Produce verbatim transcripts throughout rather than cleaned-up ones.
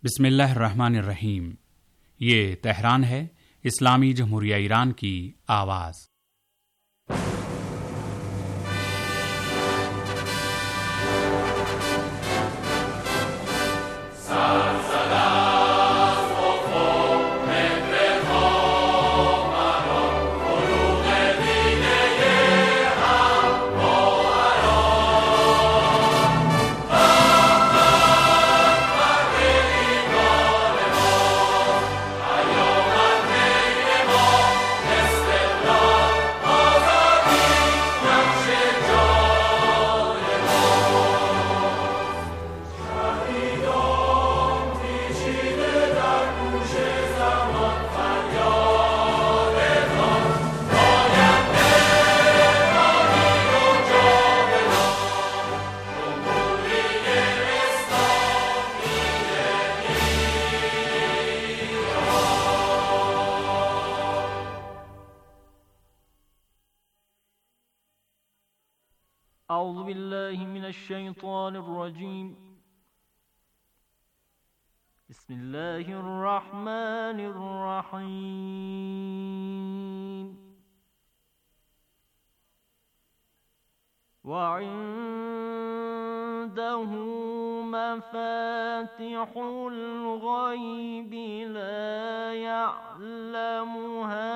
बिस्मिल्लाहिर्रहमानिर्रहीम। ये तेहरान है, इस्लामी जमहूरिया ईरान की आवाज़। أعوذ بالله من الشيطان الرجيم بسم الله الرحمن الرحيم وعنده مفاتح الغيب لا يعلمها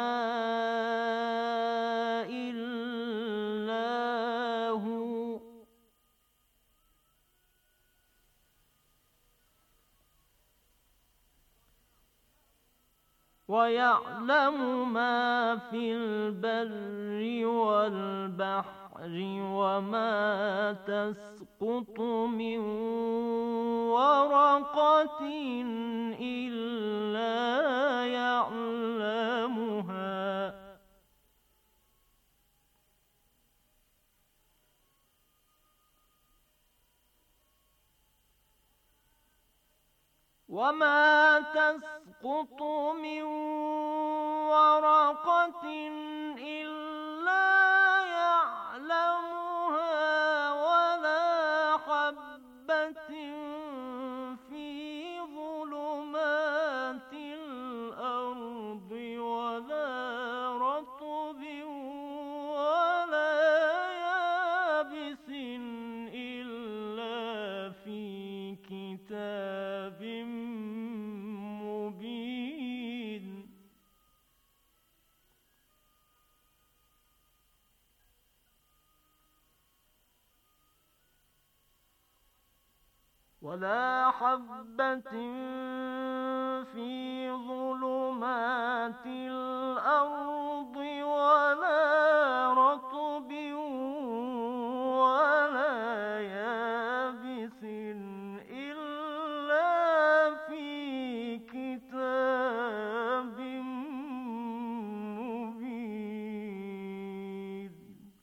وَيَعْلَمُ مَا فِي الْبَرِّ وَالْبَحْرِ وَمَا تَسْقُطُ مِنْ وَرَقَةٍ إِلَّا يَعْلَمُهَا وَمَا تَسْقُطُ مِنْ وَرَقَةٍ إِلَّا يَعْلَمُهَا وَلَا حَبَّةٍ فِي ظُلُمَاتِ الْأَرْضِ وَلَا رَطْبٍ وَلَا يَابِسٍ إِلَّا فِي كِتَابٍ ولا حبة في ظلمات الأرض ولا رطب ولا يابس إلا في كتاب مبين.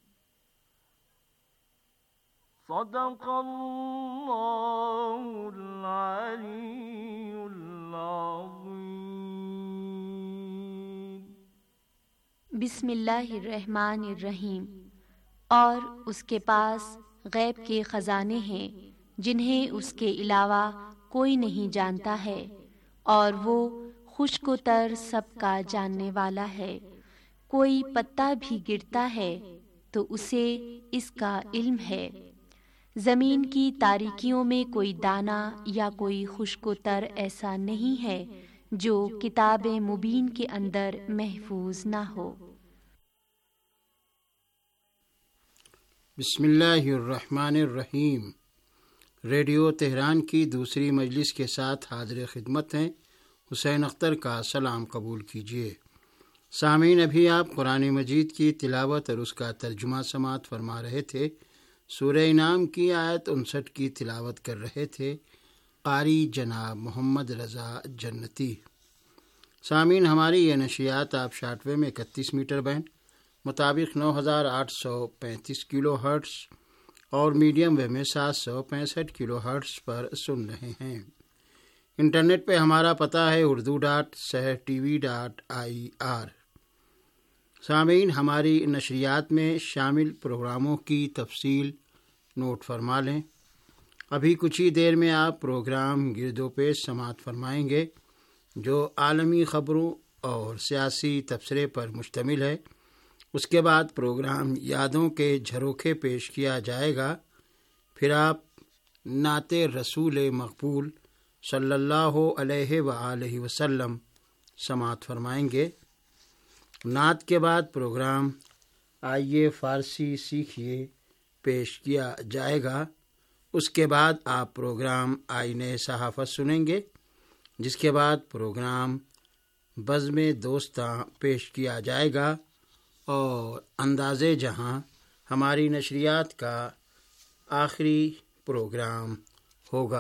صدق الله العلي العظيم. बिस्मिल्लाहिर्रहमानिर्रहीम। और उसके पास गैब के ख़ज़ाने हैं जिन्हें उसके अलावा कोई नहीं जानता है, और वो खुश्क व तर सबका जानने वाला है। कोई पत्ता भी गिरता है तो उसे इसका इल्म है। ज़मीन की तारीकियों में कोई दाना या कोई खुश्क व तर ऐसा नहीं है जो किताब मुबीन के अंदर महफूज ना हो। बिस्मिल्लाहिर्रहमानिर्रहीम। रेडियो तेहरान की दूसरी मजलिस के साथ हाज़िर खिदमत हैं। हुसैन अख्तर का सलाम कबूल कीजिए। सामीन, अभी आप कुरान मजीद की तिलावत और उसका तर्जुमा समात फरमा रहे थे। सूरह इनाम की आयत उनसठ की तिलावत कर रहे थे कारी जनाब मोहम्मद रज़ा जन्नती। सामीन, हमारी ये नशियात आप शार्टवे में इकतीस मीटर बैंड मुताबिक नौ हज़ार आठ सौ पैंतीस किलो हर्ट्स और मीडियम वेव में सात सौ पैंसठ किलो हर्ट्स पर सुन रहे हैं। इंटरनेट पे हमारा पता है Urdu dot Sahar TV dot I R. सामीन, हमारी नशरियात में शामिल प्रोग्रामों की तफसील नोट फरमा लें। ابھی کچھ ہی دیر میں آپ پروگرام گرد و پیش سماعت فرمائیں گے جو عالمی خبروں اور سیاسی تبصرے پر مشتمل ہے۔ اس کے بعد پروگرام یادوں کے جھروکے پیش کیا جائے گا۔ پھر آپ نعت رسول مقبول صلی اللہ علیہ وآلہ وسلم سماعت فرمائیں گے۔ نعت کے بعد پروگرام آئیے فارسی سیکھیے پیش کیا جائے گا۔ اس کے بعد آپ پروگرام آئینِ صحافت سنیں گے، جس کے بعد پروگرام بزم دوستاں پیش کیا جائے گا اور انداز جہاں ہماری نشریات کا آخری پروگرام ہوگا۔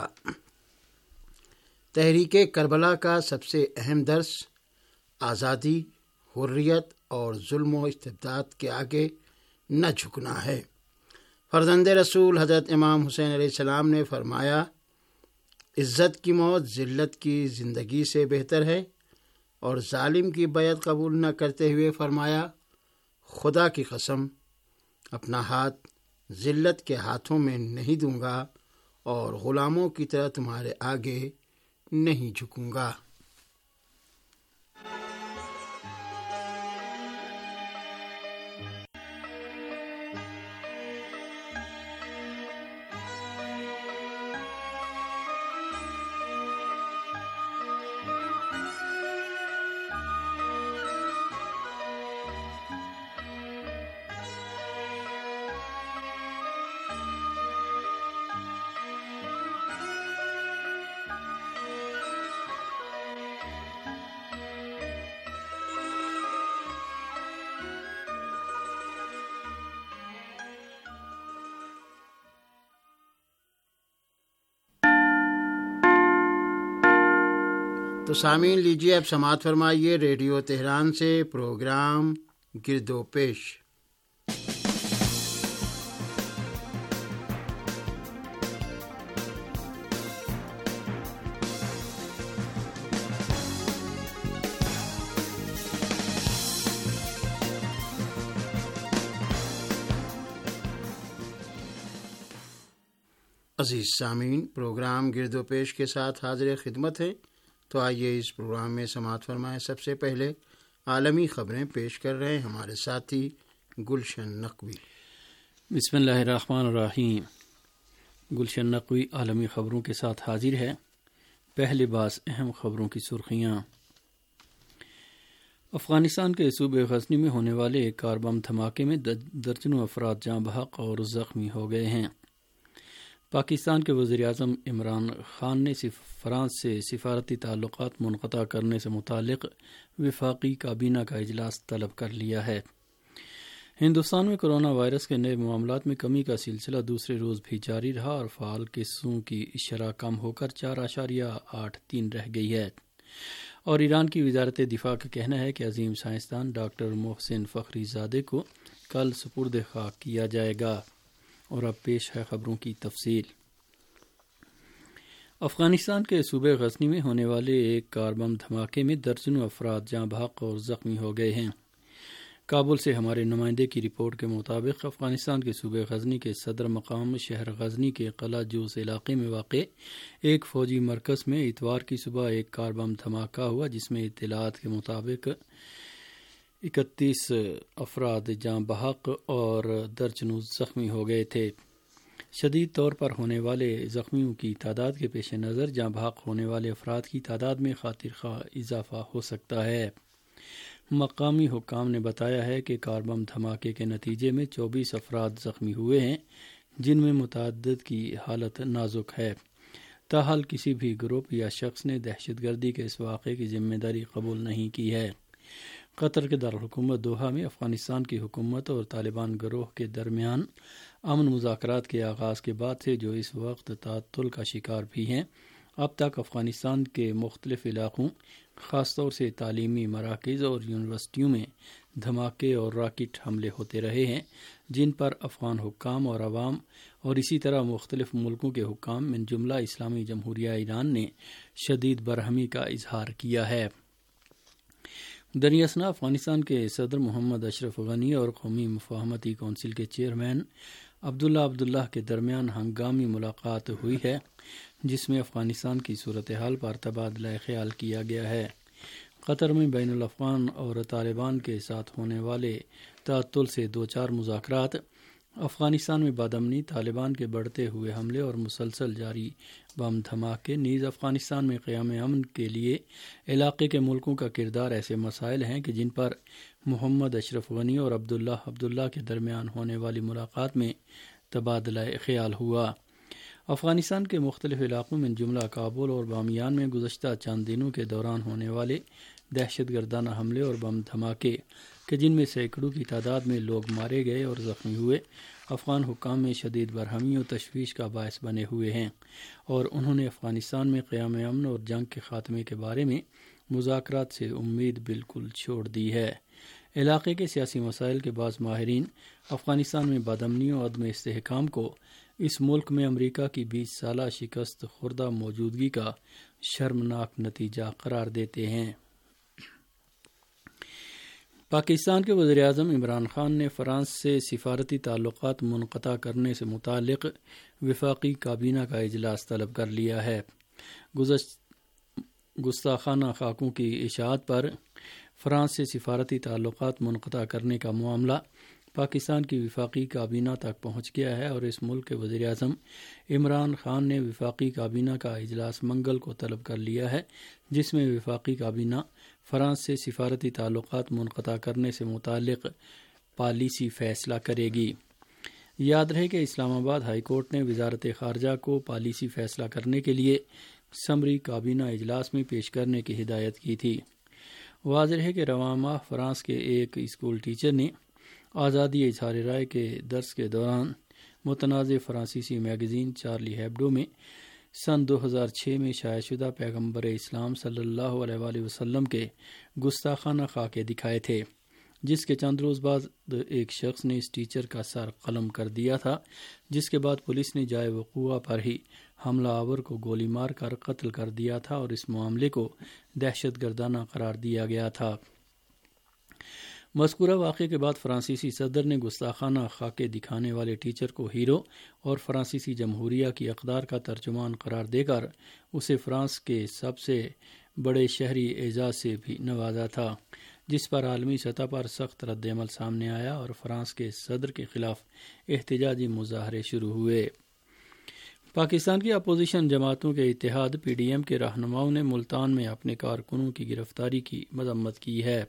تحریک کربلا کا سب سے اہم درس آزادی، حریت اور ظلم و استبداد کے آگے نہ جھکنا ہے۔ فرزند رسول حضرت امام حسین علیہ السلام نے فرمایا، عزت کی موت ذلت کی زندگی سے بہتر ہے، اور ظالم کی بیعت قبول نہ کرتے ہوئے فرمایا، خدا کی قسم اپنا ہاتھ ذلت کے ہاتھوں میں نہیں دوں گا اور غلاموں کی طرح تمہارے آگے نہیں جھکوں گا۔ تو سامعین لیجیے اب سماعت فرمائیے ریڈیو تہران سے پروگرام گرد و پیش۔ عزیز سامعین، پروگرام گرد و پیش کے ساتھ حاضر خدمت ہے۔ تو آئیے اس پروگرام میں سماعت فرمائیں۔ سب سے پہلے عالمی خبریں پیش کر رہے ہیں ہمارے ساتھی گلشن نقوی۔ بسم اللہ الرحمن الرحیم۔ گلشن نقوی عالمی خبروں کے ساتھ حاضر ہے۔ پہلے بعض اہم خبروں کی سرخیاں۔ افغانستان کے صوبے غزنی میں ہونے والے ایک کار بم دھماکے میں درجنوں افراد جاں بحق اور زخمی ہو گئے ہیں۔ پاکستان کے وزیر اعظم عمران خان نے فرانس سے سفارتی تعلقات منقطع کرنے سے متعلق وفاقی کابینہ کا اجلاس طلب کر لیا ہے۔ ہندوستان میں کرونا وائرس کے نئے معاملات میں کمی کا سلسلہ دوسرے روز بھی جاری رہا اور فعال کیسوں کی شرح کم ہو کر چار اشاریہ آٹھ تین رہ گئی ہے۔ اور ایران کی وزارت دفاع کا کہنا ہے کہ عظیم سائنسدان ڈاکٹر محسن فخری زادے کو کل سپرد خاک کیا جائے گا۔ اور اب پیش ہے خبروں کی تفصیل۔ افغانستان کے صوبے غزنی میں ہونے والے ایک کار بم دھماکے میں درجنوں افراد جاں بحق اور زخمی ہو گئے ہیں۔ کابل سے ہمارے نمائندے کی رپورٹ کے مطابق افغانستان کے صوبے غزنی کے صدر مقام شہر غزنی کے قلعہ جوز علاقے میں واقع ایک فوجی مرکز میں اتوار کی صبح ایک کار بم دھماکہ ہوا، جس میں اطلاعات کے مطابق اکتیس افراد جاں بحق اور درجنوں زخمی ہو گئے تھے۔ شدید طور پر ہونے والے زخمیوں کی تعداد کے پیش نظر جاں بحق ہونے والے افراد کی تعداد میں خاطر خواہ اضافہ ہو سکتا ہے۔ مقامی حکام نے بتایا ہے کہ کار بم دھماکے کے نتیجے میں چوبیس افراد زخمی ہوئے ہیں، جن میں متعدد کی حالت نازک ہے۔ تاحال کسی بھی گروپ یا شخص نے دہشت گردی کے اس واقعے کی ذمہ داری قبول نہیں کی ہے۔ قطر کے دارالحکومت دوحہ میں افغانستان کی حکومت اور طالبان گروہ کے درمیان امن مذاکرات کے آغاز کے بعد سے جو اس وقت تعطل کا شکار بھی ہیں، اب تک افغانستان کے مختلف علاقوں، خاص طور سے تعلیمی مراکز اور یونیورسٹیوں میں دھماکے اور راکٹ حملے ہوتے رہے ہیں، جن پر افغان حکام اور عوام اور اسی طرح مختلف ملکوں کے حکام من جملہ اسلامی جمہوریہ ایران نے شدید برہمی کا اظہار کیا ہے۔ دریاسنا افغانستان کے صدر محمد اشرف غنی اور قومی مفاہمتی کونسل کے چیئرمین عبداللہ عبداللہ کے درمیان ہنگامی ملاقات ہوئی ہے، جس میں افغانستان کی صورتحال پر تبادلہ خیال کیا گیا ہے۔ قطر میں بین الافغان اور طالبان کے ساتھ ہونے والے تعطل سے دو چار مذاکرات، افغانستان میں بدامنی، طالبان کے بڑھتے ہوئے حملے اور مسلسل جاری بم دھماکے نیز افغانستان میں قیام امن کے لیے علاقے کے ملکوں کا کردار ایسے مسائل ہیں کہ جن پر محمد اشرف غنی اور عبداللہ عبداللہ کے درمیان ہونے والی ملاقات میں تبادلہ خیال ہوا۔ افغانستان کے مختلف علاقوں میں جملہ کابل اور بامیان میں گزشتہ چند دنوں کے دوران ہونے والے دہشت گردانہ حملے اور بم دھماکے کہ جن میں سینکڑوں کی تعداد میں لوگ مارے گئے اور زخمی ہوئے، افغان حکام میں شدید برہمی و تشویش کا باعث بنے ہوئے ہیں، اور انہوں نے افغانستان میں قیام امن اور جنگ کے خاتمے کے بارے میں مذاکرات سے امید بالکل چھوڑ دی ہے۔ علاقے کے سیاسی مسائل کے بعض ماہرین افغانستان میں بدامنی و عدم استحکام کو اس ملک میں امریکہ کی بیس سالہ شکست خوردہ موجودگی کا شرمناک نتیجہ قرار دیتے ہیں۔ پاکستان کے وزیر اعظم عمران خان نے فرانس سے سفارتی تعلقات منقطع کرنے سے متعلق وفاقی کابینہ کا اجلاس طلب کر لیا ہے۔ گستاخانہ خاکوں کی اشاعت پر فرانس سے سفارتی تعلقات منقطع کرنے کا معاملہ پاکستان کی وفاقی کابینہ تک پہنچ گیا ہے، اور اس ملک کے وزیر اعظم عمران خان نے وفاقی کابینہ کا اجلاس منگل کو طلب کر لیا ہے، جس میں وفاقی کابینہ فرانس سے سفارتی تعلقات منقطع کرنے سے متعلق پالیسی فیصلہ کرے گی۔ یاد رہے کہ اسلام آباد ہائی کورٹ نے وزارت خارجہ کو پالیسی فیصلہ کرنے کے لیے سمری کابینہ اجلاس میں پیش کرنے کی ہدایت کی تھی۔ واضح ہے کہ رواں ماہ فرانس کے ایک اسکول ٹیچر نے آزادی اظہار رائے کے درس کے دوران متنازع فرانسیسی میگزین چارلی ہیبڈو میں سن دو ہزار چھ میں شائع شدہ پیغمبر اسلام صلی اللہ علیہ وآلہ وسلم کے گستاخانہ خاکے دکھائے تھے، جس کے چند روز بعد ایک شخص نے اس ٹیچر کا سر قلم کر دیا تھا، جس کے بعد پولیس نے جائے وقوع پر ہی حملہ آور کو گولی مار کر قتل کر دیا تھا، اور اس معاملے کو دہشت گردانہ قرار دیا گیا تھا۔ مذکورہ واقعے کے بعد فرانسیسی صدر نے گستاخانہ خاکے دکھانے والے ٹیچر کو ہیرو اور فرانسیسی جمہوریہ کی اقدار کا ترجمان قرار دے کر اسے فرانس کے سب سے بڑے شہری اعزاز سے بھی نوازا تھا، جس پر عالمی سطح پر سخت رد عمل سامنے آیا اور فرانس کے صدر کے خلاف احتجاجی مظاہرے شروع ہوئے۔ پاکستان کی اپوزیشن جماعتوں کے اتحاد پی ڈی ایم کے رہنماؤں نے ملتان میں اپنے کارکنوں کی گرفتاری کی مذمت کی ہے۔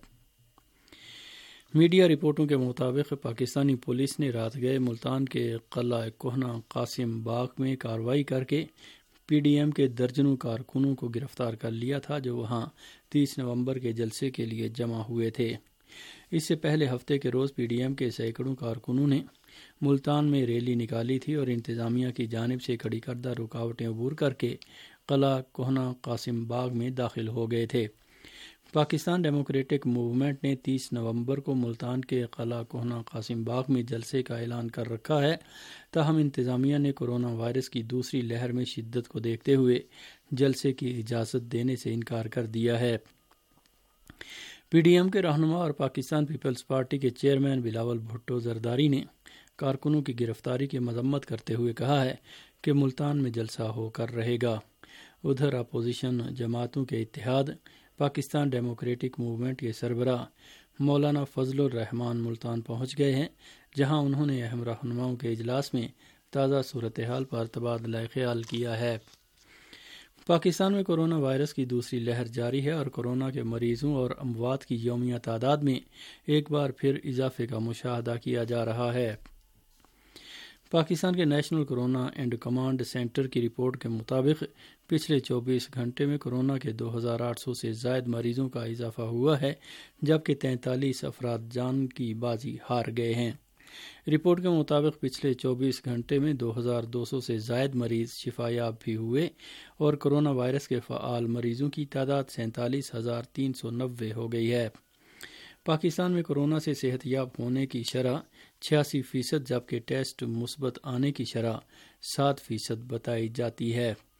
میڈیا رپورٹوں کے مطابق پاکستانی پولیس نے رات گئے ملتان کے قلعہ کوہنا قاسم باغ میں کارروائی کر کے پی ڈی ایم کے درجنوں کارکنوں کو گرفتار کر لیا تھا، جو وہاں تیس نومبر کے جلسے کے لیے جمع ہوئے تھے۔ اس سے پہلے ہفتے کے روز پی ڈی ایم کے سینکڑوں کارکنوں نے ملتان میں ریلی نکالی تھی اور انتظامیہ کی جانب سے کھڑی کردہ رکاوٹیں عبور کر کے قلعہ کوہنا قاسم باغ میں داخل ہو گئے تھے۔ پاکستان ڈیموکریٹک موومنٹ نے تیس نومبر کو ملتان کے قلعہ کوہنا قاسم باغ میں جلسے کا اعلان کر رکھا ہے، تاہم انتظامیہ نے کورونا وائرس کی دوسری لہر میں شدت کو دیکھتے ہوئے جلسے کی اجازت دینے سے انکار کر دیا ہے۔ پی ڈی ایم کے رہنما اور پاکستان پیپلز پارٹی کے چیئرمین بلاول بھٹو زرداری نے کارکنوں کی گرفتاری کی مذمت کرتے ہوئے کہا ہے کہ ملتان میں جلسہ ہو کر رہے گا۔ ادھر اپوزیشن جماعتوں کے اتحاد پاکستان ڈیموکریٹک موومنٹ کے سربراہ مولانا فضل الرحمان ملتان پہنچ گئے ہیں، جہاں انہوں نے اہم رہنماؤں کے اجلاس میں تازہ صورتحال پر تبادلہ خیال کیا ہے۔ پاکستان میں کورونا وائرس کی دوسری لہر جاری ہے اور کورونا کے مریضوں اور اموات کی یومیہ تعداد میں ایک بار پھر اضافے کا مشاہدہ کیا جا رہا ہے۔ پاکستان کے national corona and command centre کی رپورٹ کے مطابق پچھلے چوبیس گھنٹے میں کورونا کے دو ہزار آٹھ سو سے زائد مریضوں کا اضافہ ہوا ہے، جبکہ تینتالیس افراد جان کی بازی ہار گئے ہیں۔ رپورٹ کے مطابق پچھلے چوبیس گھنٹے میں دو ہزار دو سو سے زائد مریض شفا یاب بھی ہوئے اور کورونا وائرس کے فعال مریضوں کی تعداد سینتالیس ہزار تین سو نوے ہو گئی ہے۔ پاکستان میں کورونا سے صحت یاب ہونے کی شرح چھیاسی فیصد جبکہ ٹیسٹ مثبت آنے کی شرح سات فیصد بتائی جاتی ہے۔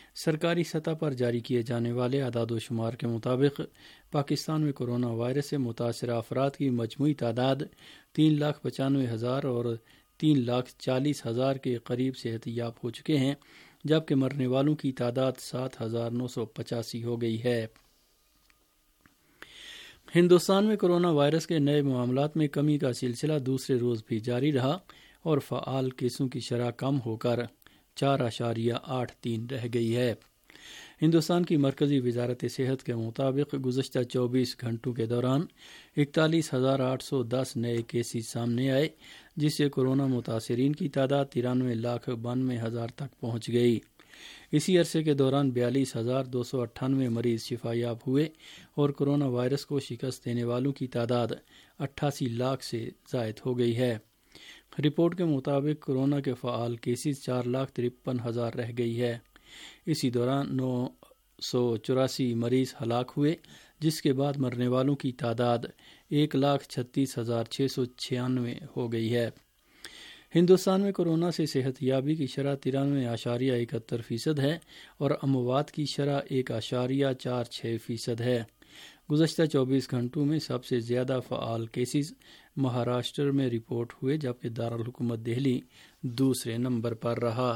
سرکاری سطح پر جاری کیے جانے والے اعداد و شمار کے مطابق پاکستان میں کورونا وائرس سے متاثرہ افراد کی مجموعی تعداد تین لاکھ پچانوے ہزار اور تین لاکھ چالیس ہزار کے قریب صحت یاب ہو چکے ہیں، جبکہ مرنے والوں کی تعداد سات ہزار نو سو پچاسی ہو گئی ہے۔ ہندوستان میں کورونا وائرس کے نئے معاملات میں کمی کا سلسلہ دوسرے روز بھی جاری رہا اور فعال کیسوں کی شرح کم ہو کر چار اشاریہ آٹھ تین رہ گئی ہے۔ ہندوستان کی مرکزی وزارت صحت کے مطابق گزشتہ چوبیس گھنٹوں کے دوران اکتالیس ہزار آٹھ سو دس نئے کیسز سامنے آئے، جس سے کورونا متاثرین کی تعداد ترانوے لاکھ بانوے ہزار تک پہنچ گئی۔ اسی عرصے کے دوران بیالیس ہزار دو سو اٹھانوے مریض شفا یاب ہوئے اور کورونا وائرس کو شکست دینے والوں کی تعداد اٹھاسی لاکھ سے زائد ہو گئی ہے۔ رپورٹ کے مطابق کورونا کے فعال کیسز چار لاکھ ترپن ہزار رہ گئی ہے۔ اسی دوران نو سو چوراسی مریض ہلاک ہوئے، جس کے بعد مرنے والوں کی تعداد ایک لاکھ چھتیس ہزار چھ سو چھیانوے ہو گئی ہے۔ ہندوستان میں کورونا سے صحت یابی کی شرح ترانوے اشاریہ اکہتر فیصد ہے اور اموات کی شرح ایک اشاریہ چار چھ فیصد ہے۔ گزشتہ چوبیس گھنٹوں میں سب سے زیادہ فعال کیسز مہاراشٹر میں رپورٹ ہوئے، جبکہ دارالحکومت دہلی دوسرے نمبر پر رہا۔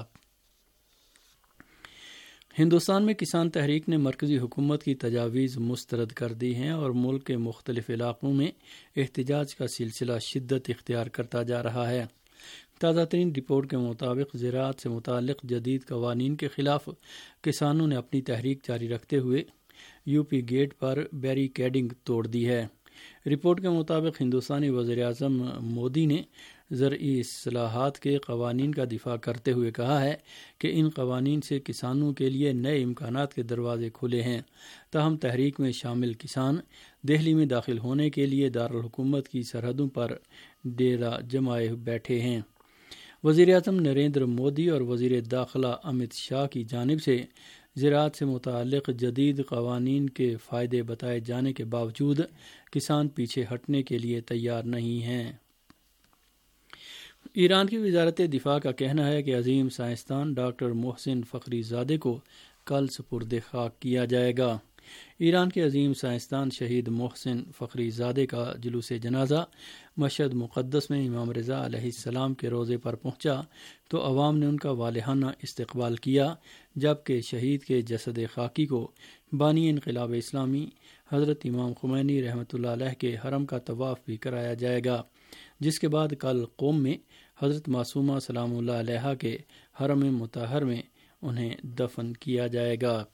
ہندوستان میں کسان تحریک نے مرکزی حکومت کی تجاویز مسترد کر دی ہیں اور ملک کے مختلف علاقوں میں احتجاج کا سلسلہ شدت اختیار کرتا جا رہا ہے۔ تازہ ترین رپورٹ کے مطابق زراعت سے متعلق جدید قوانین کے خلاف کسانوں نے اپنی تحریک جاری رکھتے ہوئے یو پی گیٹ پر بیریکیڈنگ توڑ دی ہے۔ رپورٹ کے مطابق ہندوستانی وزیر اعظم مودی نے زرعی اصلاحات کے قوانین کا دفاع کرتے ہوئے کہا ہے کہ ان قوانین سے کسانوں کے لیے نئے امکانات کے دروازے کھلے ہیں، تاہم تحریک میں شامل کسان دہلی میں داخل ہونے کے لیے دارالحکومت کی سرحدوں پر ڈیرا جمائے بیٹھے ہیں۔ وزیر اعظم نریندر مودی اور وزیر داخلہ امت شاہ کی جانب سے زراعت سے متعلق جدید قوانین کے فائدے بتائے جانے کے باوجود کسان پیچھے ہٹنے کے لیے تیار نہیں ہیں۔ ایران کی وزارت دفاع کا کہنا ہے کہ عظیم سائنسدان ڈاکٹر محسن فخری زادے کو کل سپرد خاک کیا جائے گا۔ ایران کے عظیم سائنسدان شہید محسن فخری زادے کا جلوس جنازہ مشہد مقدس میں امام رضا علیہ السلام کے روضے پر پہنچا تو عوام نے ان کا والہانہ استقبال کیا، جبکہ شہید کے جسد خاکی کو بانی انقلاب اسلامی حضرت امام خمینی رحمۃ اللہ علیہ کے حرم کا طواف بھی کرایا جائے گا، جس کے بعد کل قوم میں حضرت معصومہ سلام اللہ علیہ کے حرم مطہر میں انہیں دفن کیا جائے گا۔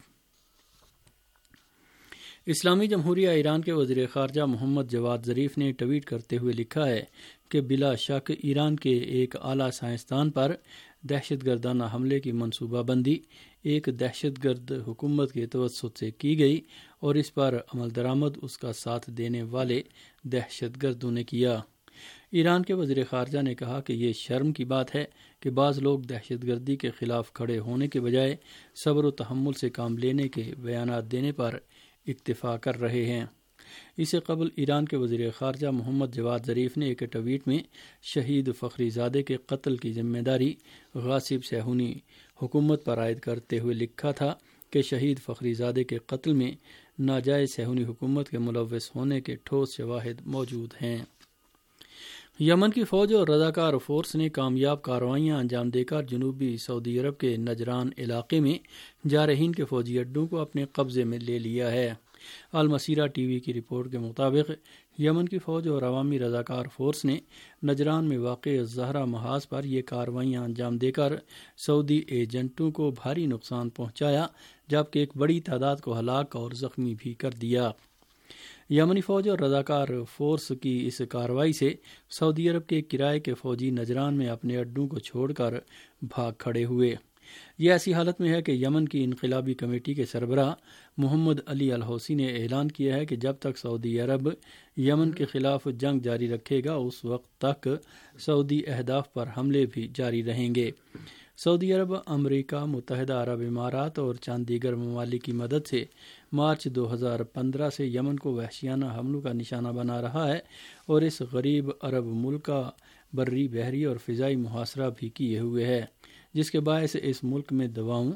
اسلامی جمہوریہ ایران کے وزیر خارجہ محمد جواد ظریف نے ٹویٹ کرتے ہوئے لکھا ہے کہ بلا شک ایران کے ایک اعلیٰ سائنسدان پر دہشت گردانہ حملے کی منصوبہ بندی ایک دہشت گرد حکومت کے توسط سے کی گئی اور اس پر عمل درآمد اس کا ساتھ دینے والے دہشت گردوں نے کیا۔ ایران کے وزیر خارجہ نے کہا کہ یہ شرم کی بات ہے کہ بعض لوگ دہشت گردی کے خلاف کھڑے ہونے کے بجائے صبر و تحمل سے کام لینے کے بیانات دینے پر اکتفا کر رہے ہیں۔ اس سے قبل ایران کے وزیر خارجہ محمد جواد ظریف نے ایک ٹویٹ میں شہید فخری زادے کے قتل کی ذمہ داری غاصب صہیونی حکومت پر عائد کرتے ہوئے لکھا تھا کہ شہید فخری زادے کے قتل میں ناجائز صہیونی حکومت کے ملوث ہونے کے ٹھوس شواہد موجود ہیں۔ یمن کی فوج اور رضاکار فورس نے کامیاب کارروائیاں انجام دے کر جنوبی سعودی عرب کے نجران علاقے میں جارحین کے فوجی اڈوں کو اپنے قبضے میں لے لیا ہے۔ المسیرہ ٹی وی کی رپورٹ کے مطابق یمن کی فوج اور عوامی رضاکار فورس نے نجران میں واقع زہرہ محاذ پر یہ کارروائیاں انجام دے کر سعودی ایجنٹوں کو بھاری نقصان پہنچایا، جبکہ ایک بڑی تعداد کو ہلاک اور زخمی بھی کر دیا۔ یمنی فوج اور رضاکار فورس کی اس کارروائی سے سعودی عرب کے کرائے کے فوجی نجران میں اپنے اڈوں کو چھوڑ کر بھاگ کھڑے ہوئے۔ یہ ایسی حالت میں ہے کہ یمن کی انقلابی کمیٹی کے سربراہ محمد علی الحوثی نے اعلان کیا ہے کہ جب تک سعودی عرب یمن کے خلاف جنگ جاری رکھے گا اس وقت تک سعودی اہداف پر حملے بھی جاری رہیں گے۔ سعودی عرب امریکہ، متحدہ عرب امارات اور چند دیگر ممالک کی مدد سے مارچ دو ہزار پندرہ سے یمن کو وحشیانہ حملوں کا نشانہ بنا رہا ہے اور اس غریب عرب ملک کا بری، بحری اور فضائی محاصرہ بھی کیے ہوئے ہے، جس کے باعث اس ملک میں دواؤں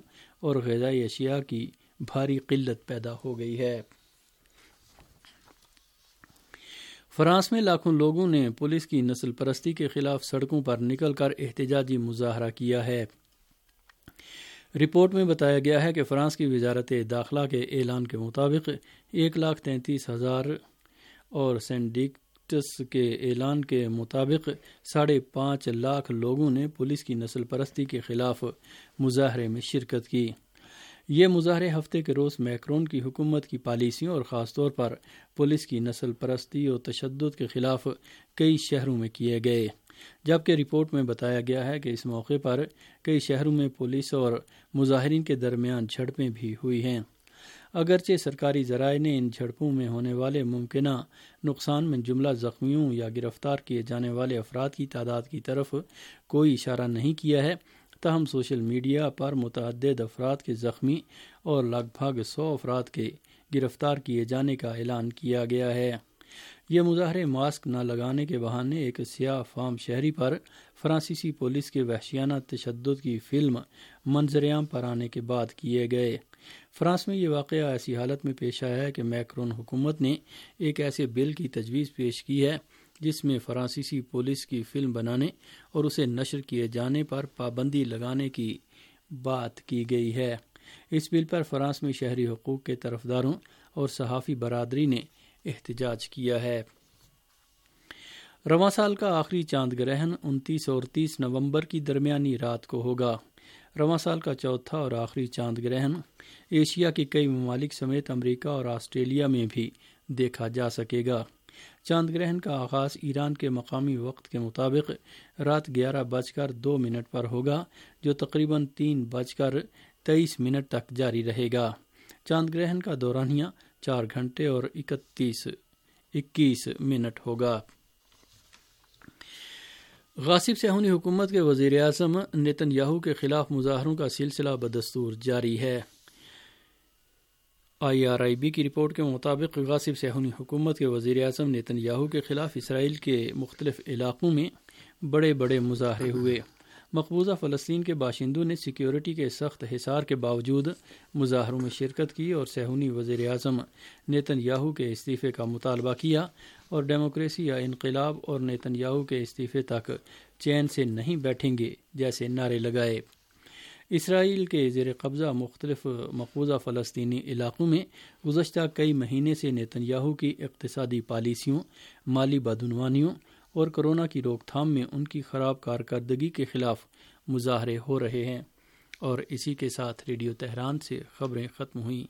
اور غذائی اشیاء کی بھاری قلت پیدا ہو گئی ہے۔ فرانس میں لاکھوں لوگوں نے پولیس کی نسل پرستی کے خلاف سڑکوں پر نکل کر احتجاجی مظاہرہ کیا ہے۔ رپورٹ میں بتایا گیا ہے کہ فرانس کی وزارت داخلہ کے اعلان کے مطابق ایک لاکھ تینتیس ہزار اور سینڈکٹس کے اعلان کے مطابق ساڑھے پانچ لاکھ لوگوں نے پولیس کی نسل پرستی کے خلاف مظاہرے میں شرکت کی۔ یہ مظاہرے ہفتے کے روز میکرون کی حکومت کی پالیسیوں اور خاص طور پر پولیس کی نسل پرستی اور تشدد کے خلاف کئی شہروں میں کیے گئے، جبکہ رپورٹ میں بتایا گیا ہے کہ اس موقع پر کئی شہروں میں پولیس اور مظاہرین کے درمیان جھڑپیں بھی ہوئی ہیں۔ اگرچہ سرکاری ذرائع نے ان جھڑپوں میں ہونے والے ممکنہ نقصان میں جملہ زخمیوں یا گرفتار کیے جانے والے افراد کی تعداد کی طرف کوئی اشارہ نہیں کیا ہے، تاہم سوشل میڈیا پر متعدد افراد کے زخمی اور لگ بھگ سو افراد کے گرفتار کیے جانے کا اعلان کیا گیا ہے۔ یہ مظاہرے ماسک نہ لگانے کے بہانے ایک سیاہ فام شہری پر فرانسیسی پولیس کے وحشیانہ تشدد کی فلم منظر عام پر آنے کے بعد کیے گئے۔ فرانس میں یہ واقعہ ایسی حالت میں پیش آیا ہے کہ میکرون حکومت نے ایک ایسے بل کی تجویز پیش کی ہے جس میں فرانسیسی پولیس کی فلم بنانے اور اسے نشر کیے جانے پر پابندی لگانے کی بات کی گئی ہے۔ اس بل پر فرانس میں شہری حقوق کے طرفداروں اور صحافی برادری نے احتجاج کیا ہے۔ رواں سال کا آخری چاند گرہن انتیس اور تیس نومبر کی درمیانی رات کو ہوگا۔ رواں سال کا چوتھا اور آخری چاند گرہن ایشیا کے کئی ممالک سمیت امریکہ اور آسٹریلیا میں بھی دیکھا جا سکے گا۔ چاند گرہن کا آغاز ایران کے مقامی وقت کے مطابق رات گیارہ بج کر دو منٹ پر ہوگا، جو تقریباً تین بج کر تیئیس منٹ تک جاری رہے گا۔ چاند گرہن کا دورانیہ چار گھنٹے اور اکتیس اکیس منٹ ہوگا۔ غاصب صہیونی حکومت کے وزیر اعظم نیتن یاہو کے خلاف مظاہروں کا سلسلہ بدستور جاری ہے۔ آئی آر آئی بی کی رپورٹ کے مطابق غاصب صہیونی حکومت کے وزیر اعظم نیتن یاہو کے خلاف اسرائیل کے مختلف علاقوں میں بڑے بڑے مظاہرے ہوئے۔ مقبوضہ فلسطین کے باشندوں نے سیکیورٹی کے سخت حصار کے باوجود مظاہروں میں شرکت کی اور صہیونی وزیر اعظم نیتن یاہو کے استعفے کا مطالبہ کیا اور ڈیموکریسی یا انقلاب اور نیتن یاہو کے استعفے تک چین سے نہیں بیٹھیں گے جیسے نعرے لگائے۔ اسرائیل کے زیر قبضہ مختلف مقبوضہ فلسطینی علاقوں میں گزشتہ کئی مہینے سے نیتن یاہو کی اقتصادی پالیسیوں، مالی بدعنوانیوں اور کرونا کی روک تھام میں ان کی خراب کارکردگی کے خلاف مظاہرے ہو رہے ہیں۔ اور اسی کے ساتھ ریڈیو تہران سے خبریں ختم ہوئیں۔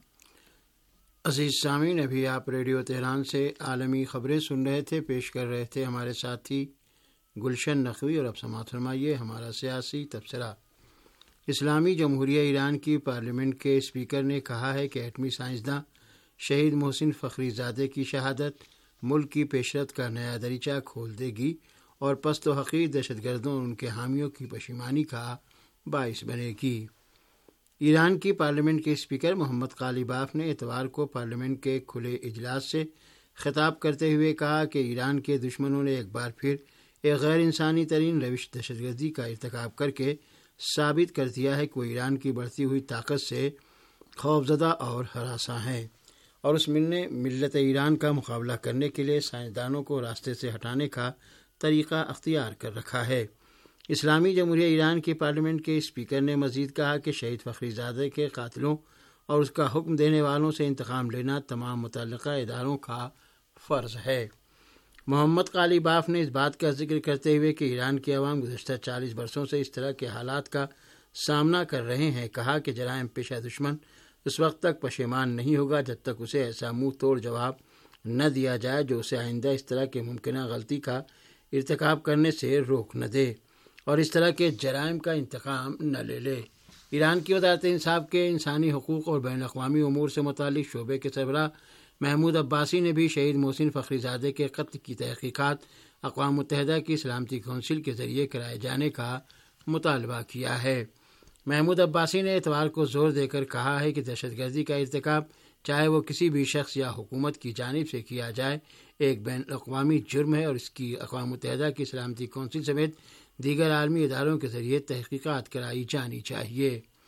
عزیز سامعین، ابھی آپ ریڈیو تہران سے عالمی خبریں سن رہے تھے، پیش کر رہے تھے ہمارے ساتھی گلشن نقوی، اور اب سماعت فرمائیے ہمارا سیاسی تبصرہ۔ اسلامی جمہوریہ ایران کی پارلیمنٹ کے اسپیکر نے کہا ہے کہ ایٹمی سائنسداں شہید محسن فخری زادے کی شہادت ملک کی پیشرفت کا نیا دریچہ کھول دے گی اور پست و حقیر دہشت گردوں اور ان کے حامیوں کی پشیمانی کا باعث بنے گی۔ ایران کی پارلیمنٹ کے اسپیکر محمد غالباف نے اتوار کو پارلیمنٹ کے کھلے اجلاس سے خطاب کرتے ہوئے کہا کہ ایران کے دشمنوں نے ایک بار پھر ایک غیر انسانی ترین روش دہشت گردی کا ارتکاب کر کے ثابت کر دیا ہے کہ وہ ایران کی بڑھتی ہوئی طاقت سے خوفزدہ اور ہراساں ہیں، اور اس ملنے ملت ایران کا مقابلہ کرنے کے لیے سائنسدانوں کو راستے سے ہٹانے کا طریقہ اختیار کر رکھا ہے۔ اسلامی جمہوریہ ایران کی پارلیمنٹ کے اسپیکر نے مزید کہا کہ شہید فخری زادے کے قاتلوں اور اس کا حکم دینے والوں سے انتقام لینا تمام متعلقہ اداروں کا فرض ہے۔ محمد غالباف نے اس بات کا ذکر کرتے ہوئے کہ ایران کی عوام گزشتہ چالیس برسوں سے اس طرح کے حالات کا سامنا کر رہے ہیں، کہا کہ جرائم پیشہ دشمن اس وقت تک پشیمان نہیں ہوگا جب تک اسے ایسا منہ توڑ جواب نہ دیا جائے جو اسے آئندہ اس طرح کے ممکنہ غلطی کا ارتکاب کرنے سے روک نہ دے اور اس طرح کے جرائم کا انتقام نہ لے لے۔ ایران کی وزارت انصاف کے انسانی حقوق اور بین الاقوامی امور سے متعلق شعبے کے سربراہ محمود عباسی نے بھی شہید محسن فخری زادے کے قتل کی تحقیقات اقوام متحدہ کی سلامتی کونسل کے ذریعے کرائے جانے کا مطالبہ کیا ہے۔ محمود عباسی نے اتوار کو زور دے کر کہا ہے کہ دہشت گردی کا ارتکاب چاہے وہ کسی بھی شخص یا حکومت کی جانب سے کیا جائے ایک بین الاقوامی جرم ہے اور اس کی اقوام متحدہ کی سلامتی کونسل سمیت دیگر عالمی اداروں کے ذریعے تحقیقات کرائی جانی چاہیے۔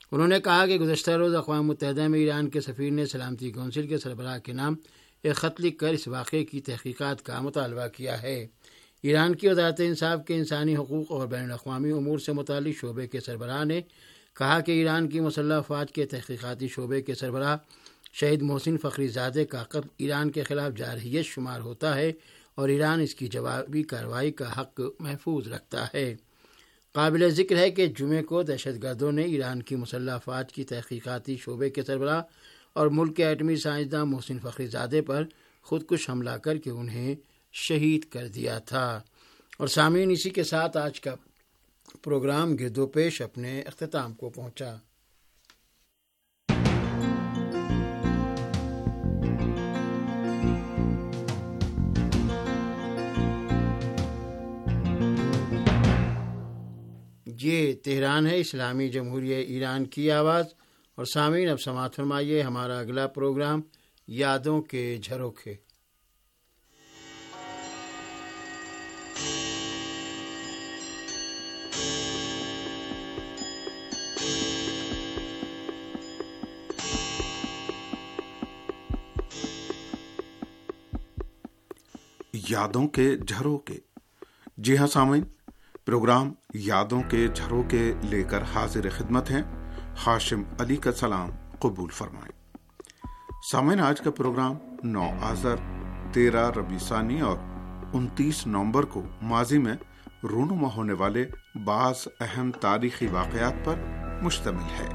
انہوں نے کہا کہ گزشتہ روز اقوام متحدہ میں ایران کے سفیر نے سلامتی کونسل کے سربراہ کے نام ایک خط لکھ کر اس واقعے کی تحقیقات کا مطالبہ کیا ہے۔ ایران کی وزارت انصاف کے انسانی حقوق اور بین الاقوامی امور سے متعلق شعبے کے سربراہ نے کہا کہ ایران کی مسلح افواج کے تحقیقاتی شعبے کے سربراہ شہید محسن فخری زادے کا قتل ایران کے خلاف جارحیت شمار ہوتا ہے اور ایران اس کی جوابی کارروائی کا حق محفوظ رکھتا ہے۔ قابل ذکر ہے کہ جمعے کو دہشت گردوں نے ایران کی مسلح افواج کی تحقیقاتی شعبے کے سربراہ اور ملک کے ایٹمی سائنسداں محسن فخری زادے پر خودکش حملہ کر کے انہیں شہید کر دیا تھا۔ اور سامعین، اسی کے ساتھ آج کا پروگرام گرد و پیش اپنے اختتام کو پہنچا۔ یہ تہران ہے، اسلامی جمہوریہ ایران کی آواز۔ اور سامعین، اب سماعت فرمائیے ہمارا اگلا پروگرام یادوں کے جھروکے۔ یادوں کے جھروکے۔ جی ہاں سامعین، پروگرام یادوں کے جھروکے لے کر حاضر خدمت ہیں۔ ہاشم علی کا سلام قبول فرمائیں۔ سامعین، آج کا پروگرام نو آذر، تیرہ ربیع ثانی اور انتیس نومبر کو ماضی میں رونما ہونے والے بعض اہم تاریخی واقعات پر مشتمل ہے۔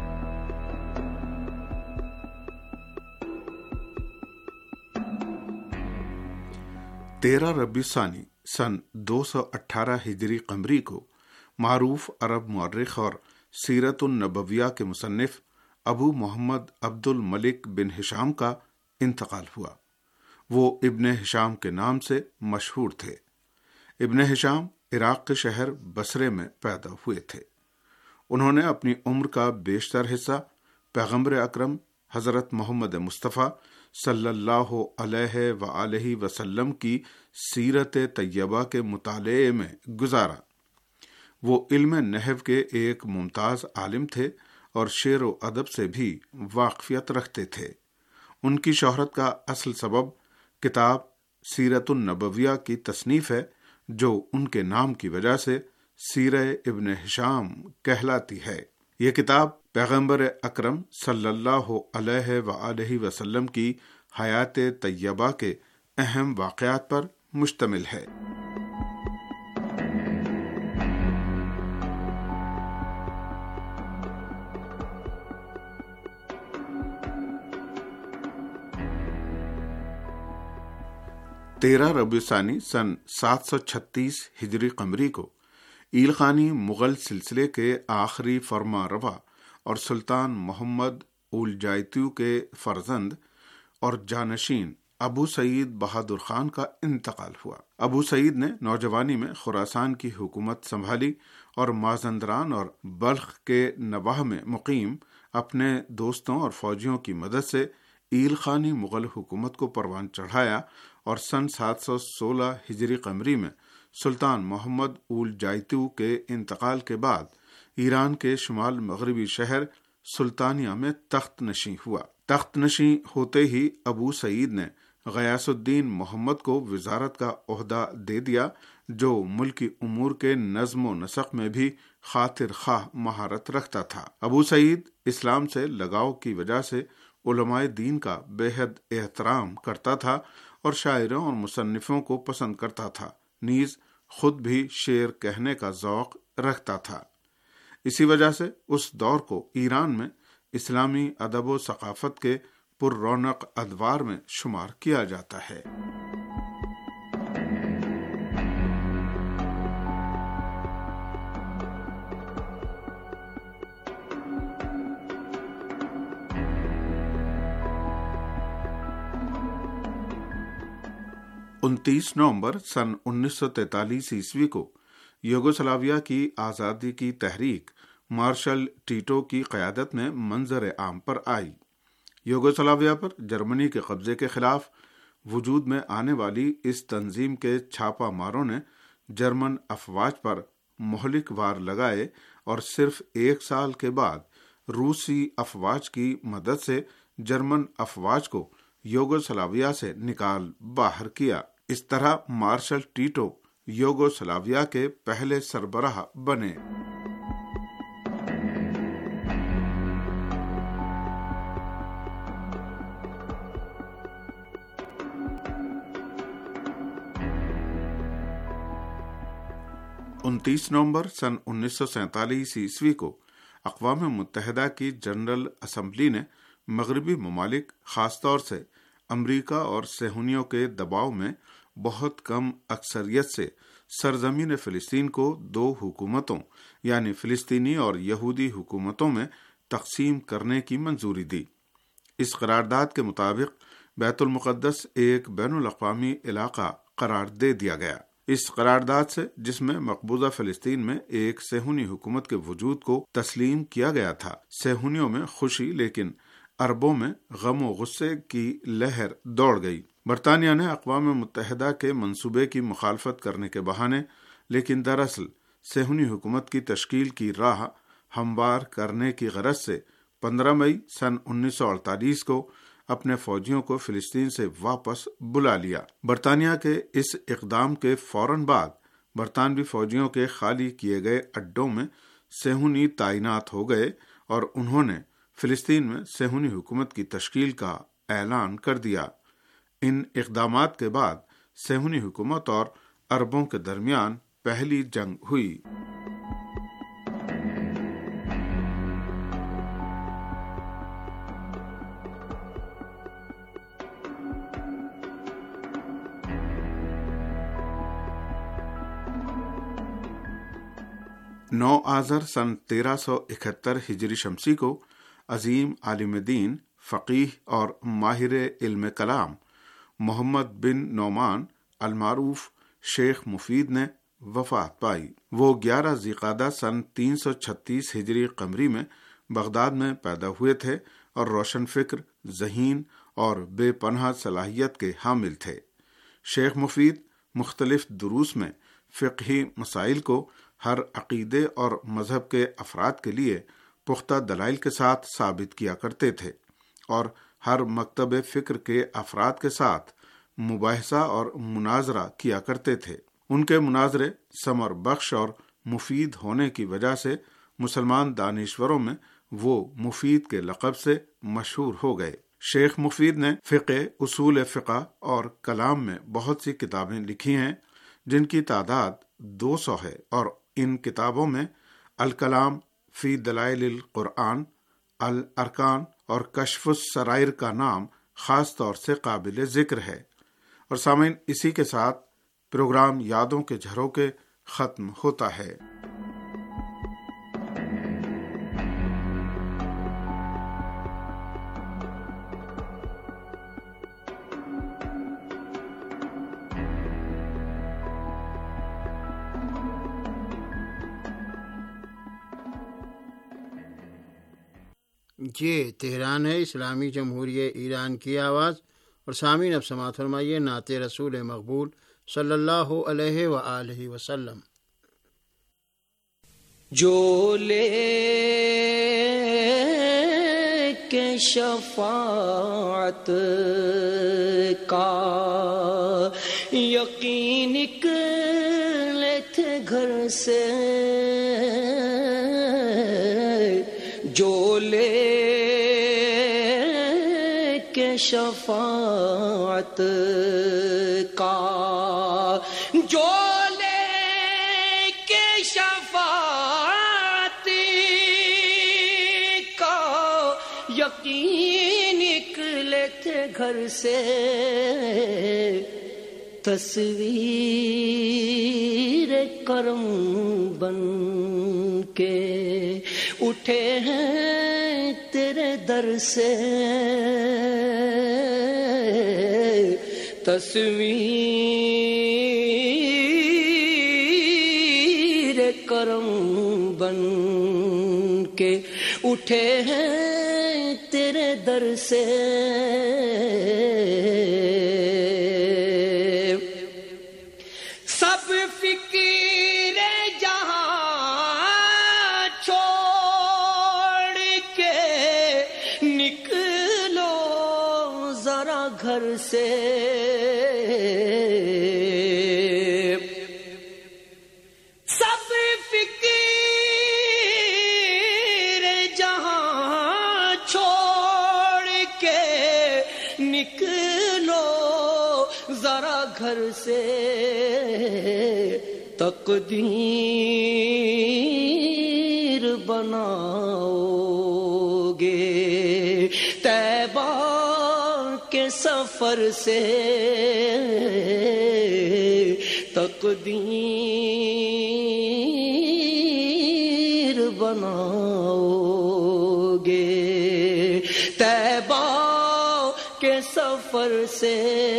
تیرہ ربیع ثانی سن دو سو اٹھارہ ہجری قمری کو معروف عرب مورخ اور سیرت النبویہ کے مصنف ابو محمد عبد الملک بن ہشام کا انتقال ہوا۔ وہ ابن ہشام کے نام سے مشہور تھے۔ ابن ہشام عراق کے شہر بصرے میں پیدا ہوئے تھے۔ انہوں نے اپنی عمر کا بیشتر حصہ پیغمبر اکرم حضرت محمد مصطفیٰ صلی اللہ علیہ وآلہ وسلم کی سیرت طیبہ کے مطالعے میں گزارا۔ وہ علم نحو کے ایک ممتاز عالم تھے اور شعر و ادب سے بھی واقفیت رکھتے تھے۔ ان کی شہرت کا اصل سبب کتاب سیرت النبویہ کی تصنیف ہے، جو ان کے نام کی وجہ سے سیرہ ابن ہشام کہلاتی ہے۔ یہ کتاب پیغمبر اکرم صلی اللہ علیہ وآلہ وسلم کی حیات طیبہ کے اہم واقعات پر مشتمل ہے۔ تیرہ ربیع ثانی سن سات سو چھتیس ہجری قمری کو ایلخانی مغل سلسلے کے آخری فرما روا اور سلطان محمد اولجایتیو کے فرزند اور جانشین ابو سعید بہادر خان کا انتقال ہوا۔ ابو سعید نے نوجوانی میں خراسان کی حکومت سنبھالی اور مازندران اور بلخ کے نواح میں مقیم اپنے دوستوں اور فوجیوں کی مدد سے ایلخانی مغل حکومت کو پروان چڑھایا اور سن سات سو سولہ ہجری قمری میں سلطان محمد اولجایتیو کے انتقال کے بعد ایران کے شمال مغربی شہر سلطانیہ میں تخت نشین ہوا۔ تخت نشین ہوتے ہی ابو سعید نے غیاث الدین محمد کو وزارت کا عہدہ دے دیا، جو ملکی امور کے نظم و نسق میں بھی خاطر خواہ مہارت رکھتا تھا۔ ابو سعید اسلام سے لگاؤ کی وجہ سے علماء دین کا بے حد احترام کرتا تھا اور شاعروں اور مصنفوں کو پسند کرتا تھا، نیز خود بھی شعر کہنے کا ذوق رکھتا تھا۔ اسی وجہ سے اس دور کو ایران میں اسلامی ادب و ثقافت کے پر رونق ادوار میں شمار کیا جاتا ہے۔ انتیس نومبر سن انیس سو تینتالیس عیسوی کو یوگوسلاویہ کی آزادی کی تحریک مارشل ٹیٹو کی قیادت میں منظر عام پر آئی۔ یوگوسلاویہ پر جرمنی کے قبضے کے خلاف وجود میں آنے والی اس تنظیم کے چھاپا ماروں نے جرمن افواج پر مہلک وار لگائے اور صرف ایک سال کے بعد روسی افواج کی مدد سے جرمن افواج کو یوگوسلاویا سے نکال باہر کیا۔ اس طرح مارشل ٹیٹو یوگوسلاویا کے پہلے سربراہ بنے۔ انتیس نومبر سن انیس سو سینتالیس عیسوی کو اقوام متحدہ کی جنرل اسمبلی نے مغربی ممالک خاص طور سے امریکہ اور صہیونیوں کے دباؤ میں بہت کم اکثریت سے سرزمین فلسطین کو دو حکومتوں یعنی فلسطینی اور یہودی حکومتوں میں تقسیم کرنے کی منظوری دی۔ اس قرارداد کے مطابق بیت المقدس ایک بین الاقوامی علاقہ قرار دے دیا گیا۔ اس قرارداد سے، جس میں مقبوضہ فلسطین میں ایک صہیونی حکومت کے وجود کو تسلیم کیا گیا تھا، صہیونیوں میں خوشی لیکن عربوں میں غم و غصے کی لہر دوڑ گئی۔ برطانیہ نے اقوام متحدہ کے منصوبے کی مخالفت کرنے کے بہانے لیکن دراصل صہیونی حکومت کی تشکیل کی راہ ہموار کرنے کی غرض سے پندرہ مئی سن انیس سو اڑتالیس کو اپنے فوجیوں کو فلسطین سے واپس بلا لیا۔ برطانیہ کے اس اقدام کے فوراً بعد برطانوی فوجیوں کے خالی کیے گئے اڈوں میں صہیونی تعینات ہو گئے اور انہوں نے فلسطین میں صہیونی حکومت کی تشکیل کا اعلان کر دیا۔ ان اقدامات کے بعد صہیونی حکومت اور عربوں کے درمیان پہلی جنگ ہوئی۔ نو آذر سن تیرہ سو اکہتر ہجری شمسی کو عظیم عالم دین، فقیہ اور ماہر علم کلام محمد بن نعمان المعروف شیخ مفید نے وفات پائی۔ وہ گیارہ ذیقعدہ سن تین سو چھتیس ہجری قمری میں بغداد میں پیدا ہوئے تھے اور روشن فکر، ذہین اور بے پناہ صلاحیت کے حامل تھے۔ شیخ مفید مختلف دروس میں فقہی مسائل کو ہر عقیدے اور مذہب کے افراد کے لیے پختہ دلائل کے ساتھ ثابت کیا کرتے تھے اور ہر مکتب فکر کے افراد کے ساتھ مباحثہ اور مناظرہ کیا کرتے تھے۔ ان کے مناظرے ثمر بخش اور مفید ہونے کی وجہ سے مسلمان دانشوروں میں وہ مفید کے لقب سے مشہور ہو گئے۔ شیخ مفید نے فقہ، اصول فقہ اور کلام میں بہت سی کتابیں لکھی ہیں جن کی تعداد دو سو ہے، اور ان کتابوں میں الکلام فی دلائل القرآن، الارکان اور کشف السرائر کا نام خاص طور سے قابل ذکر ہے۔ اور سامعین، اسی کے ساتھ پروگرام یادوں کے جھروکے ختم ہوتا ہے۔ یہ تہران ہے، اسلامی جمہوریہ ایران کی آواز۔ اور سامعین، اب سماعت فرمائیے نعت رسول مقبول صلی اللہ علیہ وآلہ وسلم۔ جو لے کے شفاعت کا یقین نکلے تھے گھر سے، جو لے کے شفاعت کا، جو لے کے شفاعت کا یقین نکلے تھے گھر سے، تصویر کرم بن کے اٹھے ہیں تیرے در سے، تصویر کرم بن کے اٹھے ہیں تیرے در سے، سب فکر جہاں چھوڑ کے گھر سے سب فکر جہاں چھوڑ کے نکلو ذرا گھر سے تقدیر بناؤ گے طیبہ کے سفر سے تقدیر بناؤ گے طیبہ کے سفر سے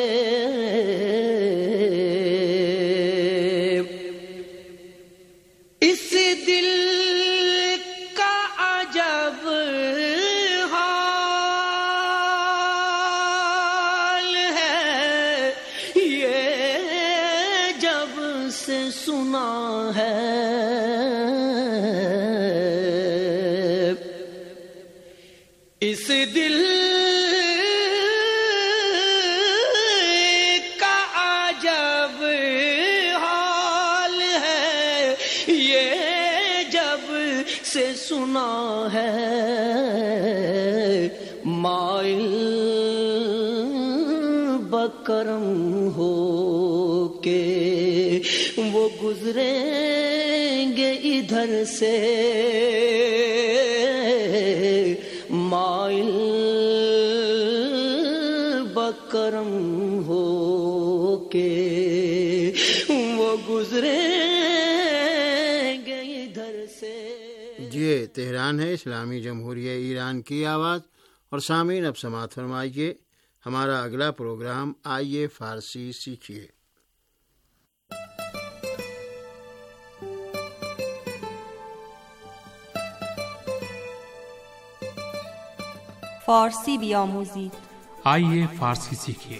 اس دل کا عجب حال ہے یہ جب سے سنا ہے اس دل کا عجب حال ہے یہ جب سے سنا ہے مائل بکرم ہو کے وہ گزریں گے ادھر سے مائل بکرم ہو کے وہ گزریں گے ادھر سے. یہ تہران ہے، اسلامی جمہوریہ ایران کی آواز. اور سامعین اب سماعت فرمائیے ہمارا اگلا پروگرام آئیے فارسی سیکھیے. فارسی بیاموزید. آئیے فارسی سیکھیے.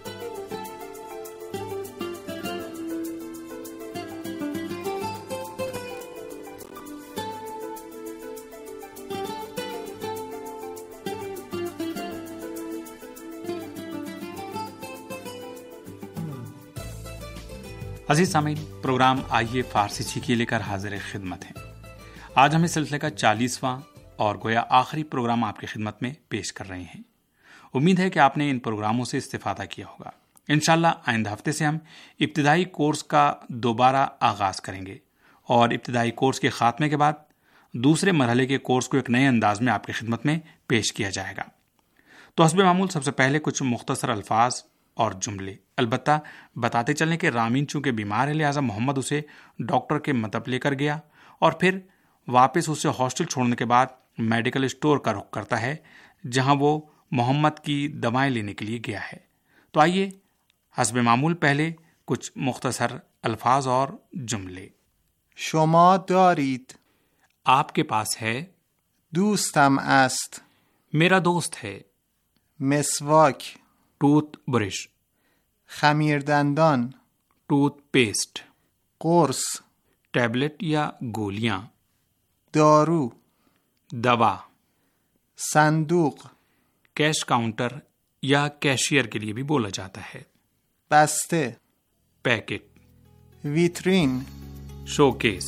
عزیز سامعین، پروگرام آئیے فارسی سیکھیے لے کر حاضر خدمت ہیں. آج ہم اس سلسلے کا چالیسواں اور گویا آخری پروگرام آپ کی خدمت میں پیش کر رہے ہیں. امید ہے کہ آپ نے ان پروگراموں سے استفادہ کیا ہوگا. انشاءاللہ آئندہ ہفتے سے ہم ابتدائی کورس کا دوبارہ آغاز کریں گے اور ابتدائی کورس کے خاتمے کے بعد دوسرے مرحلے کے کورس کو ایک نئے انداز میں آپ کی خدمت میں پیش کیا جائے گا. تو حسب معمول سب سے پہلے کچھ مختصر الفاظ اور جملے. البتہ بتاتے چلیں کہ رامین چونکہ بیمار ہے لہٰذا محمد اسے ڈاکٹر کے مطب لے کر گیا اور پھر واپس اسے ہاسٹل چھوڑنے کے بعد میڈیکل اسٹور کا رخ کرتا ہے جہاں وہ محمد کی دوائیں لینے کے لیے گیا ہے. تو آئیے حسب معمول پہلے کچھ مختصر الفاظ اور جملے. شما دارید. آپ کے پاس ہے. دوستم است. میرا دوست ہے. مسواک. Toothbrush. خمیردندان. Toothpaste. قرص. ٹیبلٹ یا گولیاں. دارو. دوا. صندوق. کیش کاؤنٹر یا کیشیئر کے لیے بھی بولا جاتا ہے. بسته. پیکٹ. ویترین. شوکیس.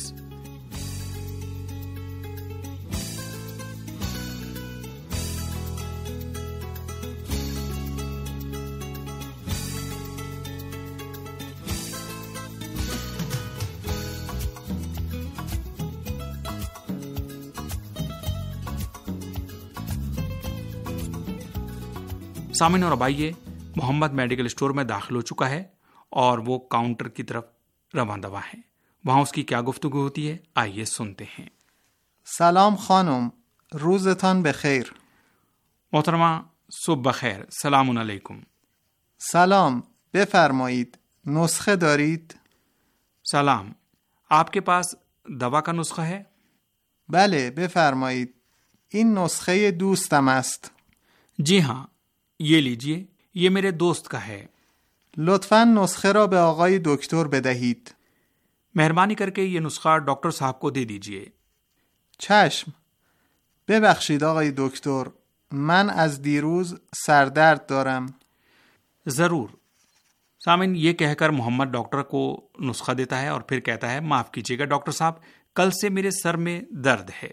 سامعین اور ابائیے، محمد میڈیکل اسٹور میں داخل ہو چکا ہے اور وہ کاؤنٹر کی طرف رواں دوا ہے. وہاں اس کی کیا گفتگو ہوتی ہے آئیے سنتے ہیں. سلام خانم، روزتان بخیر. محترمہ صبح بخیر. سلام علیکم. سلام، بفرمایید. نسخه دارید؟ سلام، آپ کے پاس دوا کا نسخہ ہے؟ بله بفرمایید. این نسخه دوستم است. جی ہاں، یہ لیجئے، یہ میرے دوست کا ہے. لطفاً نسخه را به آقای دکتر بدهید. مہربانی کر کے یہ نسخہ ڈاکٹر صاحب کو دے دیجئے. چشم. ببخشید آقای دکتر، من از دیروز سردرد دارم. ضرور. سامعین، یہ کہہ کر محمد ڈاکٹر کو نسخہ دیتا ہے اور پھر کہتا ہے معاف کیجیے گا ڈاکٹر صاحب، کل سے میرے سر میں درد ہے.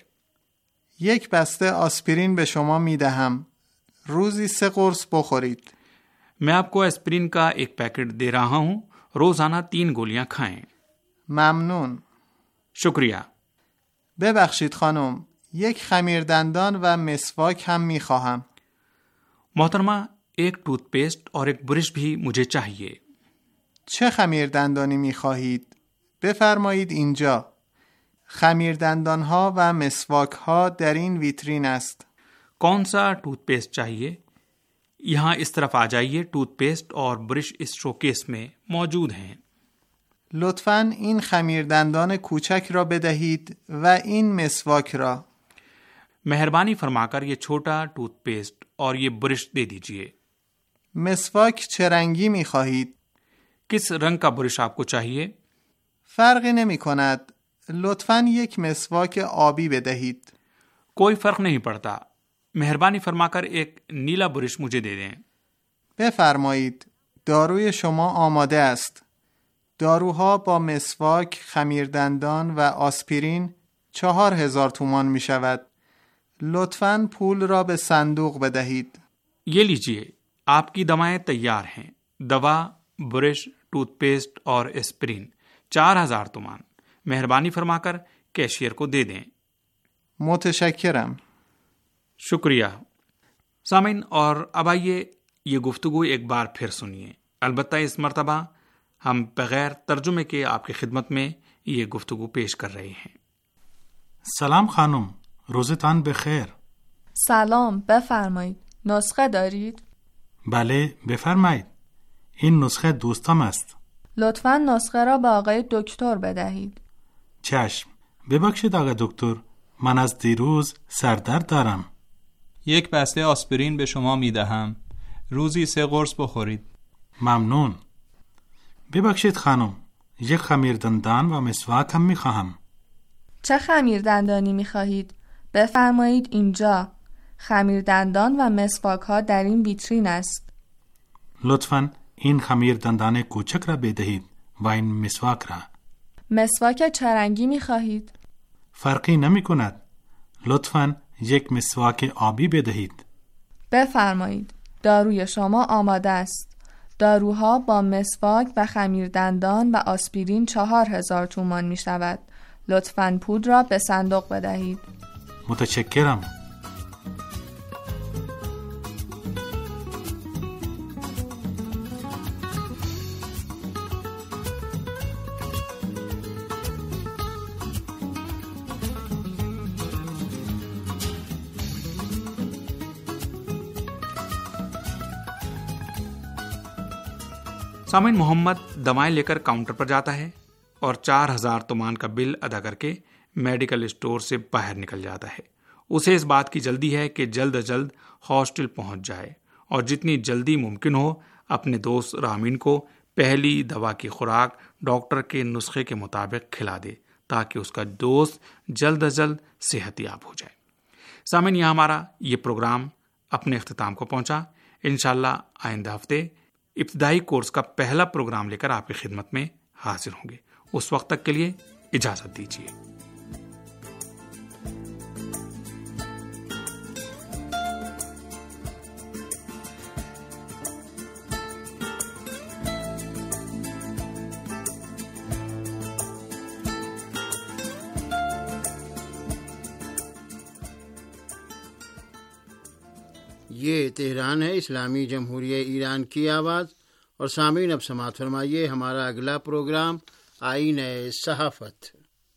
یک بسته آسپرین به شما می دهم. روزی سه قرص بخورید. میں آپ کو اسپرین کا ایک پیکٹ دے رہا ہوں، روزانہ تین گولیاں کھائیں. ممنون. شکریہ. ببخشید خانم، یک خمیردندان و مسواک هم می خواهم. محترمہ، ایک ٹوتھ پیسٹ اور ایک برش بھی مجھے چاہیے. چه خمیردندانی می خواهید؟ بفرمایید اینجا. خمیردندان ها و مسواک ها در این ویترین است. کون سا ٹوتھ پیسٹ چاہیے؟ یہاں اس طرف آ جائیے، ٹوتھ پیسٹ اور برش اس شوکیس میں موجود ہیں. لطفاً این خمیردندان کوچک را بدهید و این مسواک را. مہربانی فرما کر یہ چھوٹا ٹوتھ پیسٹ اور یہ برش دے دیجئے. مسواک چه رنگی می خواهید؟ کس رنگ کا برش آپ کو چاہیے؟ فرقی نمی کند. لطفاً یک مسواک آبی بدهید. کوئی فرق نہیں پڑتا، مہربانی فرما کر ایک نیلا برش مجھے دے دیں. بفرمایید. داروی شما آماده است. داروها با مسواک، خمیردندان و آسپرین چهار هزار تومان می شود. لطفاً پول را به صندوق بدهید. یہ لیجئے، آپ کی دوائیں تیار ہیں. دوا، برش، ٹوتھ پیسٹ اور اسپرین چار ہزار تومان. مہربانی فرما کر کیشیئر کو دے دیں. متشکرم. شکریہ. سامعین، اور اب آئیے یہ گفتگو ایک بار پھر سنیے. البتہ اس مرتبہ ہم بغیر ترجمے کے آپ کی خدمت میں یہ گفتگو پیش کر رہے ہیں. سلام خانم، روزتان بخیر. سلام، بفرمایید. نسخه دارید؟ بله، بفرمایید. این نسخه دوستم است. لطفاً نسخه را به آقای دکتر بدهید. چشم. ببخشید آقای دکتر، من از دیروز سردرد دارم. یک بسته آسپرین به شما می دهم. روزی سه قرص بخورید. ممنون. ببخشید خانم، یک خمیردندان و مسواک هم می خواهم. چه خمیردندانی می خواهید؟ بفرمایید اینجا. خمیردندان و مسواک ها در این ویترین است. لطفاً این خمیردندان کوچک را بدهید و این مسواک را. مسواک چه رنگی می خواهید؟ فرقی نمی کند. لطفاً یک مسواک آبی بدهید. بفرمایید. داروی شما آماده است. داروها با مسواک و خمیردندان و آسپرین چهار هزار تومان می شود. لطفاً پول را به صندوق بدهید. متشکرم. سامعین، محمد دوائیں لے کر کاؤنٹر پر جاتا ہے اور چار ہزار تومان کا بل ادا کر کے میڈیکل اسٹور سے باہر نکل جاتا ہے. اسے اس بات کی جلدی ہے کہ جلد از جلد ہاسٹل پہنچ جائے اور جتنی جلدی ممکن ہو اپنے دوست رامین کو پہلی دوا کی خوراک ڈاکٹر کے نسخے کے مطابق کھلا دے تاکہ اس کا دوست جلد از جلد صحت یاب ہو جائے. سامعین، یہاں ہمارا یہ پروگرام اپنے اختتام کو پہنچا. انشاءاللہ آئندہ ہفتے ابتدائی کورس کا پہلا پروگرام لے کر آپ کی خدمت میں حاضر ہوں گے. اس وقت تک کے لیے اجازت دیجیے. یہ تہران ہے، اسلامی جمہوریہ ایران کی آواز. اور سامعین، اب سماعت فرمائیے ہمارا اگلا پروگرام آئین صحافت.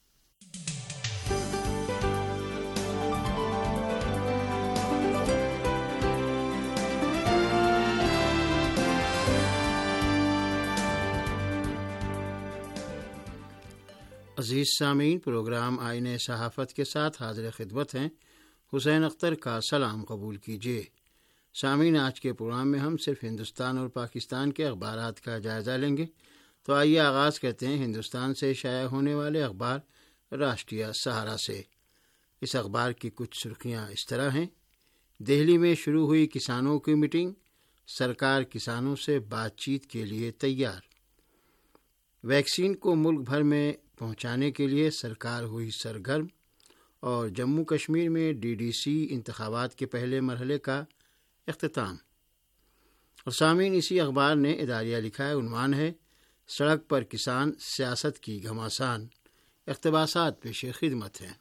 عزیز سامعین، پروگرام آئین صحافت کے ساتھ حاضر خدمت ہیں. حسین اختر کا سلام قبول کیجیے. سامعین، آج کے پروگرام میں ہم صرف ہندوستان اور پاکستان کے اخبارات کا جائزہ لیں گے. تو آئیے آغاز کرتے ہیں ہندوستان سے شائع ہونے والے اخبار راشٹریہ سہارا سے. اس اخبار کی کچھ سرخیاں اس طرح ہیں. دہلی میں شروع ہوئی کسانوں کی میٹنگ، سرکار کسانوں سے بات چیت کے لیے تیار۔ ویکسین کو ملک بھر میں پہنچانے کے لیے سرکار ہوئی سرگرم، اور جموں کشمیر میں ڈی ڈی سی انتخابات کے پہلے مرحلے کا اختتام۔ اور سامعین، اسی اخبار نے اداریہ لکھا ہے، عنوان ہے سڑک پر کسان سیاست کی گھماسان، اقتباسات پیش خدمت ہیں۔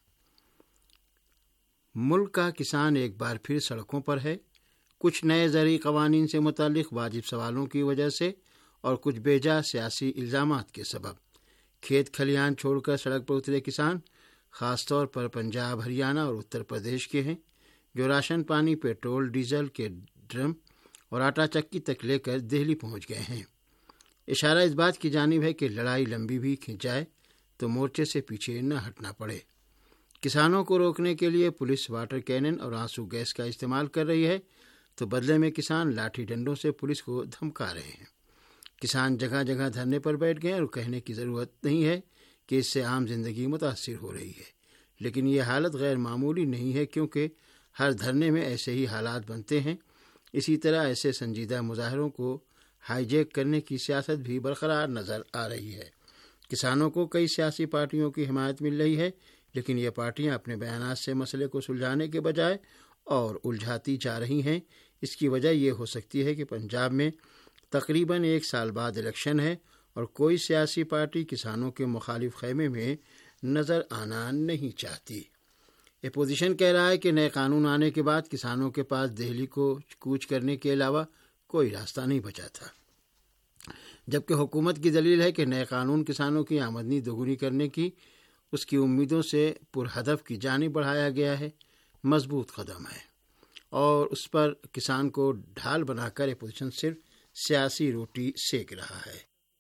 ملک کا کسان ایک بار پھر سڑکوں پر ہے، کچھ نئے زرعی قوانین سے متعلق واجب سوالوں کی وجہ سے اور کچھ بیجا سیاسی الزامات کے سبب۔ کھیت کھلیان چھوڑ کر سڑک پر اترے کسان خاص طور پر پنجاب، ہریانہ اور اتر پردیش کے ہیں، جو راشن پانی، پیٹرول، ڈیزل کے ڈرم اور آٹا چکی تک لے کر دہلی پہنچ گئے ہیں۔ اشارہ اس بات کی جانب ہے کہ لڑائی لمبی بھی کھنچ جائے تو مورچے سے پیچھے نہ ہٹنا پڑے۔ کسانوں کو روکنے کے لیے پولیس واٹر کینن اور آنسو گیس کا استعمال کر رہی ہے، تو بدلے میں کسان لاٹھی ڈنڈوں سے پولیس کو دھمکا رہے ہیں۔ کسان جگہ جگہ دھرنے پر بیٹھ گئے اور کہنے کی ضرورت نہیں ہے کہ اس سے عام زندگی متاثر ہو رہی ہے، لیکن یہ حالت غیر معمولی نہیں ہے، کیونکہ ہر دھرنے میں ایسے ہی حالات بنتے ہیں۔ اسی طرح ایسے سنجیدہ مظاہروں کو ہائی جیک کرنے کی سیاست بھی برقرار نظر آ رہی ہے۔ کسانوں کو کئی سیاسی پارٹیوں کی حمایت مل رہی ہے، لیکن یہ پارٹیاں اپنے بیانات سے مسئلے کو سلجھانے کے بجائے اور الجھاتی جا رہی ہیں۔ اس کی وجہ یہ ہو سکتی ہے کہ پنجاب میں تقریباً ایک سال بعد الیکشن ہے اور کوئی سیاسی پارٹی کسانوں کے مخالف خیمے میں نظر آنا نہیں چاہتی۔ اپوزیشن کہہ رہا ہے کہ نئے قانون آنے کے بعد کسانوں کے پاس دہلی کو کوچ کرنے کے علاوہ کوئی راستہ نہیں بچا تھا، جبکہ حکومت کی دلیل ہے کہ نئے قانون کسانوں کی آمدنی دوگنی کرنے کی اس کی امیدوں سے پرہدف کی جانب بڑھایا گیا ہے۔ مضبوط قدم ہے اور اس پر کسان کو ڈھال بنا کر اپوزیشن صرف سیاسی روٹی سیک رہا ہے۔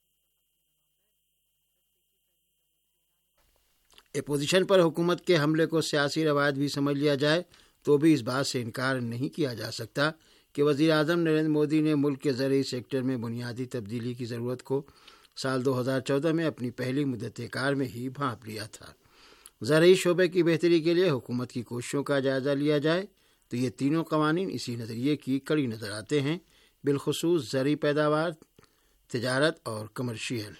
اپوزیشن پر حکومت کے حملے کو سیاسی روایت بھی سمجھ لیا جائے تو بھی اس بات سے انکار نہیں کیا جا سکتا کہ وزیر اعظم نریندر مودی نے ملک کے زرعی سیکٹر میں بنیادی تبدیلی کی ضرورت کو سال دو ہزار چودہ میں اپنی پہلی مدت کار میں ہی بھانپ لیا تھا۔ زرعی شعبے کی بہتری کے لیے حکومت کی کوششوں کا جائزہ لیا جائے تو یہ تینوں قوانین اسی نظریے کی کڑی نظر آتے ہیں، بالخصوص زرعی پیداوار، تجارت اور کمرشیل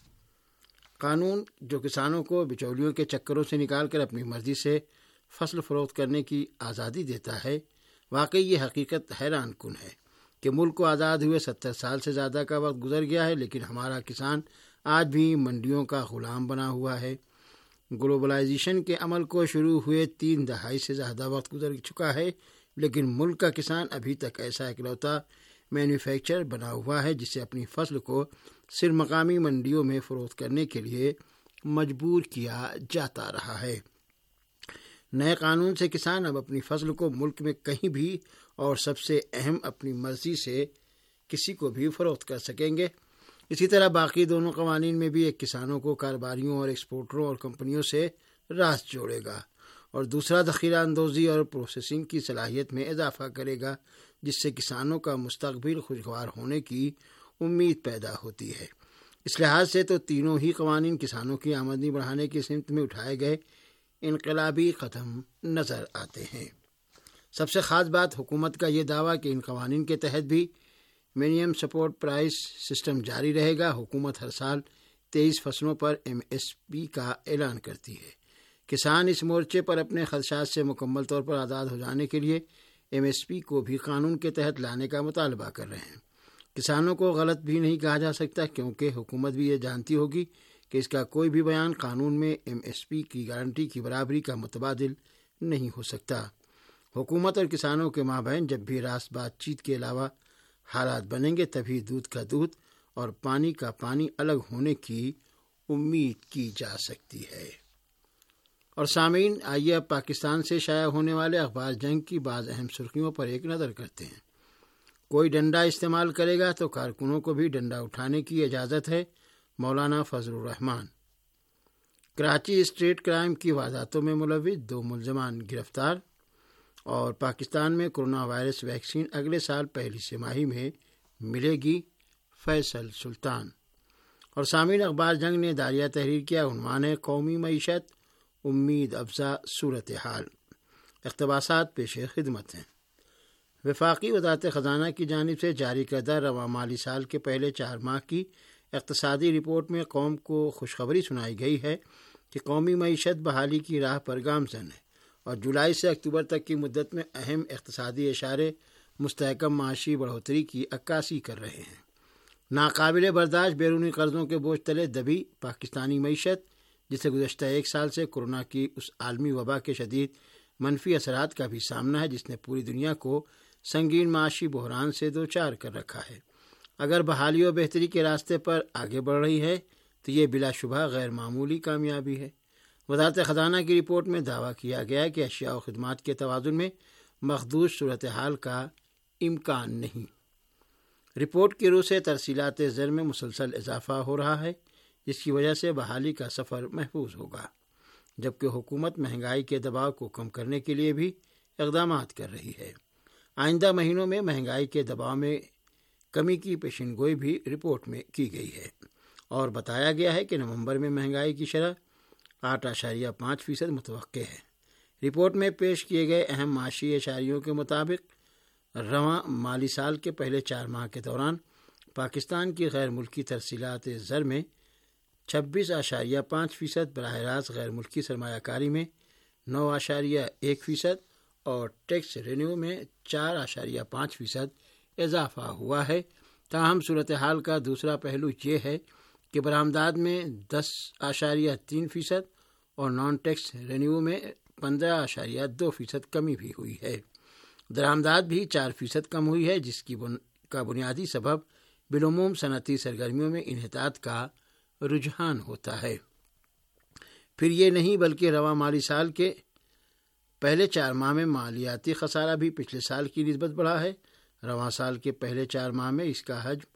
قانون، جو کسانوں کو بچولیوں کے چکروں سے نکال کر اپنی مرضی سے فصل فروخت کرنے کی آزادی دیتا ہے۔ واقعی یہ حقیقت حیران کن ہے کہ ملک کو آزاد ہوئے ستر سال سے زیادہ کا وقت گزر گیا ہے، لیکن ہمارا کسان آج بھی منڈیوں کا غلام بنا ہوا ہے۔ گلوبلائزیشن کے عمل کو شروع ہوئے تین دہائی سے زیادہ وقت گزر چکا ہے، لیکن ملک کا کسان ابھی تک ایسا اکلوتا مینوفیکچرر بنا ہوا ہے جسے اپنی فصل کو صرف مقامی منڈیوں میں فروخت کرنے کے لیے مجبور کیا جاتا رہا ہے۔ نئے قانون سے کسان اب اپنی فصل کو ملک میں کہیں بھی اور سب سے اہم اپنی مرضی سے کسی کو بھی فروخت کر سکیں گے۔ اسی طرح باقی دونوں قوانین میں بھی ایک کسانوں کو کاروباریوں اور ایکسپورٹروں اور کمپنیوں سے راست جوڑے گا، اور دوسرا ذخیرہ اندوزی اور پروسیسنگ کی صلاحیت میں اضافہ کرے گا، جس سے کسانوں کا مستقبل خوشگوار ہونے کی امید پیدا ہوتی ہے۔ اس لحاظ سے تو تینوں ہی قوانین کسانوں کی آمدنی بڑھانے کی سمت میں اٹھائے گئے انقلابی قدم نظر آتے ہیں۔ سب سے خاص بات حکومت کا یہ دعویٰ کہ ان قوانین کے تحت بھی منیمم سپورٹ پرائس سسٹم جاری رہے گا۔ حکومت ہر سال تیئیس فصلوں پر ایم ایس پی کا اعلان کرتی ہے۔ کسان اس مورچے پر اپنے خدشات سے مکمل طور پر آزاد ہو جانے کے لیے ایم ایس پی کو بھی قانون کے تحت لانے کا مطالبہ کر رہے ہیں۔ کسانوں کو غلط بھی نہیں کہا جا سکتا، کیونکہ حکومت بھی یہ جانتی ہوگی کہ اس کا کوئی بھی بیان قانون میں ایم ایس پی کی گارنٹی کی برابری کا متبادل نہیں ہو سکتا۔ حکومت اور کسانوں کے مابین جب بھی راست بات چیت کے علاوہ حالات بنیں گے، تبھی دودھ کا دودھ اور پانی کا پانی الگ ہونے کی امید کی جا سکتی ہے۔ اور سامعین، آئیے اب پاکستان سے شائع ہونے والے اخبار جنگ کی بعض اہم سرخیوں پر ایک نظر کرتے ہیں۔ کوئی ڈنڈا استعمال کرے گا تو کارکنوں کو بھی ڈنڈا اٹھانے کی اجازت ہے، مولانا فضل الرحمان۔ کراچی اسٹریٹ کرائم کی وارداتوں میں ملوث دو ملزمان گرفتار، اور پاکستان میں کرونا وائرس ویکسین اگلے سال پہلی سہ ماہی میں ملے گی، فیصل سلطان۔ اور سامعین، اخبار جنگ نے داریہ تحریر کیا، عنوان ہے قومی معیشت امید افزا صورتحال، اقتباسات پیش خدمت ہیں۔ وفاقی وزارت خزانہ کی جانب سے جاری کردہ رواں مالی سال کے پہلے چار ماہ کی اقتصادی رپورٹ میں قوم کو خوشخبری سنائی گئی ہے کہ قومی معیشت بحالی کی راہ پر گامزن ہے اور جولائی سے اکتوبر تک کی مدت میں اہم اقتصادی اشارے مستحکم معاشی بڑھوتری کی عکاسی کر رہے ہیں۔ ناقابل برداشت بیرونی قرضوں کے بوجھ تلے دبی پاکستانی معیشت، جسے گزشتہ ایک سال سے کورونا کی اس عالمی وبا کے شدید منفی اثرات کا بھی سامنا ہے جس نے پوری دنیا کو سنگین معاشی بحران سے دوچار کر رکھا ہے، اگر بحالی و بہتری کے راستے پر آگے بڑھ رہی ہے تو یہ بلا شبہ غیر معمولی کامیابی ہے۔ وزارت خزانہ کی رپورٹ میں دعویٰ کیا گیا ہے کہ اشیاء و خدمات کے توازن میں مخدوش صورتحال کا امکان نہیں۔ رپورٹ کی روح سے ترسیلات زر میں مسلسل اضافہ ہو رہا ہے، جس کی وجہ سے بحالی کا سفر محفوظ ہوگا، جبکہ حکومت مہنگائی کے دباؤ کو کم کرنے کے لیے بھی اقدامات کر رہی ہے۔ آئندہ مہینوں میں مہنگائی کے دباؤ میں کمی کی پیشن گوئی بھی رپورٹ میں کی گئی ہے اور بتایا گیا ہے کہ نومبر میں مہنگائی کی شرح آٹھ اشاریہ پانچ فیصد متوقع ہے۔ رپورٹ میں پیش کیے گئے اہم معاشی اشاریوں کے مطابق رواں مالی سال کے پہلے چار ماہ کے دوران پاکستان کی غیر ملکی ترسیلات زر میں چھبیس اشاریہ پانچ فیصد، براہ راست غیر ملکی سرمایہ کاری میں نو اشاریہ ایک فیصد اور ٹیکس رینیو میں چار اشاریہ پانچ فیصد اضافہ ہوا ہے۔ تاہم صورتحال کا دوسرا پہلو یہ ہے کہ برآمدات میں دس اشاریہ تین فیصد اور نان ٹیکس رینیو میں پندرہ اشاریہ دو فیصد کمی بھی ہوئی ہے۔ درآمدات بھی چار فیصد کم ہوئی ہے، جس کی بن... کا بنیادی سبب بالعموم صنعتی سرگرمیوں میں انحطاط کا رجحان ہوتا ہے۔ پھر یہ نہیں بلکہ رواں مالی سال کے پہلے چار ماہ میں مالیاتی خسارہ بھی پچھلے سال کی نسبت بڑھا ہے۔ رواں سال کے پہلے چار ماہ میں اس کا حجم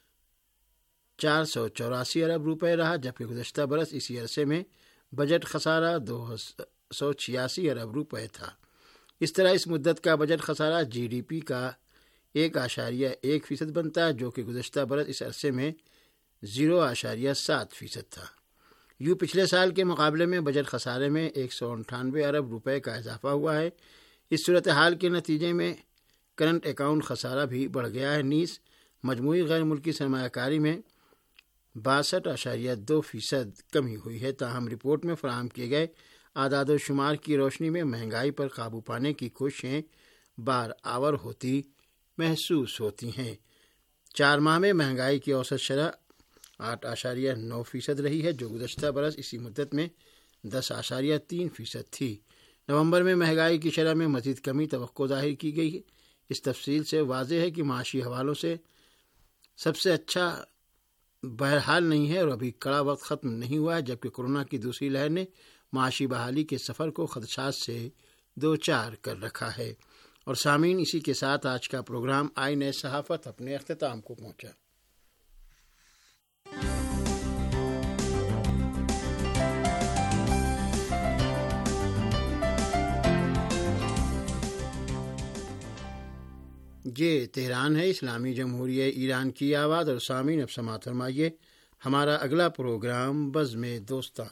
چار سو چوراسی ارب روپے رہا، جبکہ گزشتہ برس اسی عرصے میں بجٹ خسارہ دو سو چھیاسی ارب روپے تھا۔ اس طرح اس مدت کا بجٹ خسارہ جی ڈی پی کا ایک اشاریہ ایک فیصد بنتا ہے، جو کہ گزشتہ برس اس عرصے میں زیرو اشاریہ سات فیصد تھا۔ یوں پچھلے سال کے مقابلے میں بجٹ خسارے میں ایک سو انٹھانوے ارب روپے کا اضافہ ہوا ہے۔ اس صورتحال کے نتیجے میں کرنٹ اکاؤنٹ خسارہ بھی بڑھ گیا ہے، نیز مجموعی غیر ملکی سرمایہ کاری میں باسٹھ اشاریہ دو فیصد کمی ہوئی ہے۔ تاہم رپورٹ میں فراہم کیے گئے اعداد و شمار کی روشنی میں مہنگائی پر قابو پانے کی کوششیں بار آور ہوتی محسوس ہوتی ہیں۔ چار ماہ میں مہنگائی کی اوسط شرح آٹھ اشاریہ نو فیصد رہی ہے، جو گزشتہ برس اسی مدت میں دس اشاریہ تین فیصد تھی۔ نومبر میں مہنگائی کی شرح میں مزید کمی توقع ظاہر کی گئی ہے۔ اس تفصیل سے واضح ہے کہ معاشی حوالوں سے سب سے اچھا بہرحال نہیں ہے اور ابھی کڑا وقت ختم نہیں ہوا ہے، جبکہ کورونا کی دوسری لہر نے معاشی بحالی کے سفر کو خدشات سے دوچار کر رکھا ہے۔ اور سامعین، اسی کے ساتھ آج کا پروگرام آئین صحافت اپنے اختتام کو پہنچا۔ یہ تہران ہے، اسلامی جمہوریہ ایران کی آواز، اور سامعین اب سماعت فرمائیے ہمارا اگلا پروگرام بزم دوستاں۔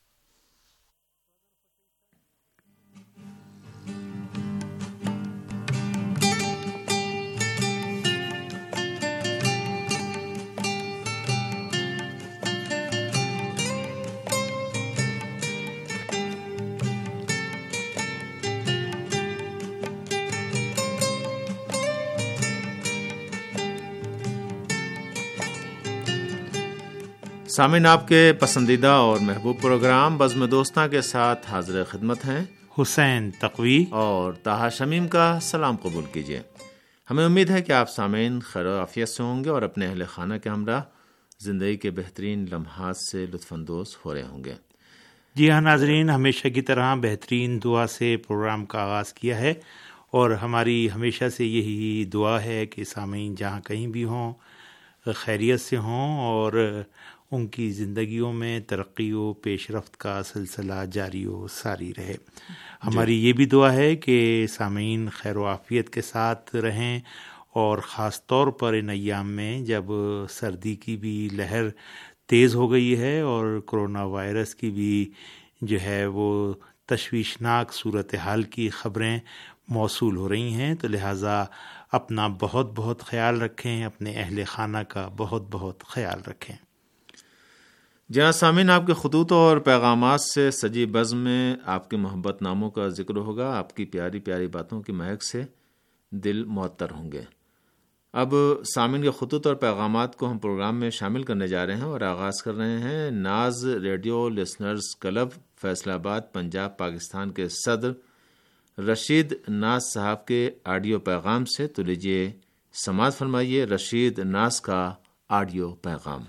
سامعین، آپ کے پسندیدہ اور محبوب پروگرام بزم دوستاں کے ساتھ حاضر خدمت ہیں حسین تقوی اور طاہا شمیم کا سلام قبول کیجیے۔ ہمیں امید ہے کہ آپ سامعین خیر و عافیت سے ہوں گے اور اپنے اہل خانہ کے ہمراہ زندگی کے بہترین لمحات سے لطف اندوز ہو رہے ہوں گے۔ جی ہاں ناظرین، ہمیشہ کی طرح بہترین دعا سے پروگرام کا آغاز کیا ہے اور ہماری ہمیشہ سے یہی دعا ہے کہ سامعین جہاں کہیں بھی ہوں خیریت سے ہوں اور ان کی زندگیوں میں ترقی و پیش رفت کا سلسلہ جاری و ساری رہے۔ ہماری یہ بھی دعا ہے کہ سامعین خیر و عافیت کے ساتھ رہیں، اور خاص طور پر ان ایام میں جب سردی کی بھی لہر تیز ہو گئی ہے اور کرونا وائرس کی بھی جو ہے وہ تشویشناک صورتحال کی خبریں موصول ہو رہی ہیں، تو لہٰذا اپنا بہت بہت خیال رکھیں، اپنے اہل خانہ کا بہت بہت خیال رکھیں۔ جہاں سامعین، آپ کے خطوط اور پیغامات سے سجی بزم میں آپ کے محبت ناموں کا ذکر ہوگا، آپ کی پیاری پیاری باتوں کی مہک سے دل معطر ہوں گے۔ اب سامعین کے خطوط اور پیغامات کو ہم پروگرام میں شامل کرنے جا رہے ہیں اور آغاز کر رہے ہیں Naz radio listeners club Faisalabad Punjab Pakistan کے صدر رشید ناز صاحب کے آڈیو پیغام سے۔ تو لیجیے سماعت فرمائیے رشید ناز کا آڈیو پیغام۔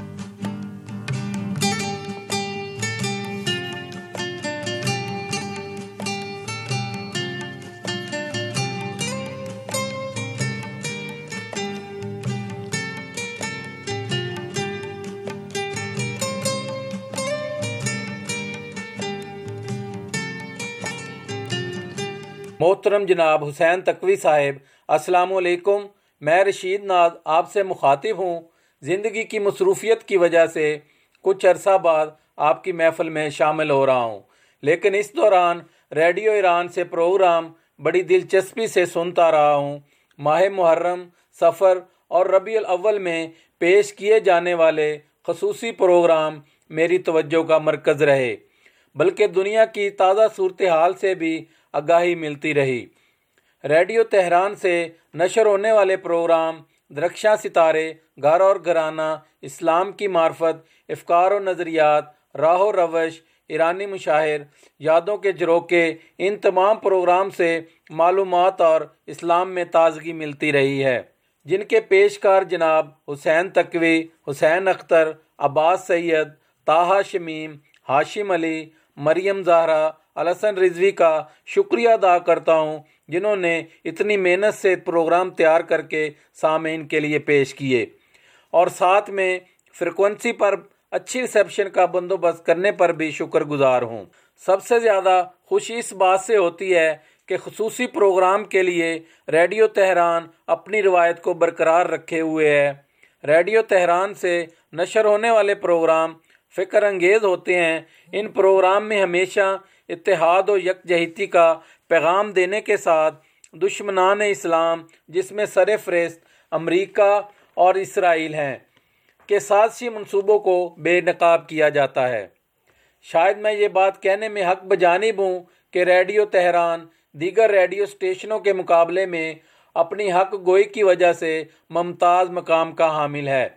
محترم جناب حسین تقوی صاحب، السلام علیکم۔ میں رشید ناز آپ سے مخاطب ہوں۔ زندگی کی مصروفیت کی وجہ سے کچھ عرصہ بعد آپ کی محفل میں شامل ہو رہا ہوں، لیکن اس دوران ریڈیو ایران سے پروگرام بڑی دلچسپی سے سنتا رہا ہوں۔ ماہ محرم، سفر اور ربیع الاول میں پیش کیے جانے والے خصوصی پروگرام میری توجہ کا مرکز رہے، بلکہ دنیا کی تازہ صورتحال سے بھی آگاہی ملتی رہی۔ ریڈیو تہران سے نشر ہونے والے پروگرام درخشاں ستارے، گھر اور گھرانہ، اسلام کی معرفت، افکار و نظریات، راہ و روش، ایرانی مشاہر، یادوں کے جھروکے، ان تمام پروگرام سے معلومات اور اسلام میں تازگی ملتی رہی ہے، جن کے پیشکار جناب حسین تقوی، حسین اختر، عباس سید، طاہا شمیم، ہاشم علی، مریم زہرا، الحسن رضوی کا شکریہ ادا کرتا ہوں، جنہوں نے اتنی محنت سے پروگرام تیار کر کے سامعین کے لیے پیش کیے، اور ساتھ میں فریکوینسی پر اچھی ریسیپشن کا بندوبست کرنے پر بھی شکر گزار ہوں۔ سب سے زیادہ خوشی اس بات سے ہوتی ہے کہ خصوصی پروگرام کے لیے ریڈیو تہران اپنی روایت کو برقرار رکھے ہوئے ہے۔ ریڈیو تہران سے نشر ہونے والے پروگرام فکر انگیز ہوتے ہیں۔ ان پروگرام میں ہمیشہ اتحاد و یکجہتی کا پیغام دینے کے ساتھ دشمنان اسلام، جس میں سر فہرست امریکہ اور اسرائیل ہیں، کے سازشی منصوبوں کو بے نقاب کیا جاتا ہے۔ شاید میں یہ بات کہنے میں حق بجانب ہوں کہ ریڈیو تہران دیگر ریڈیو اسٹیشنوں کے مقابلے میں اپنی حق گوئی کی وجہ سے ممتاز مقام کا حامل ہے۔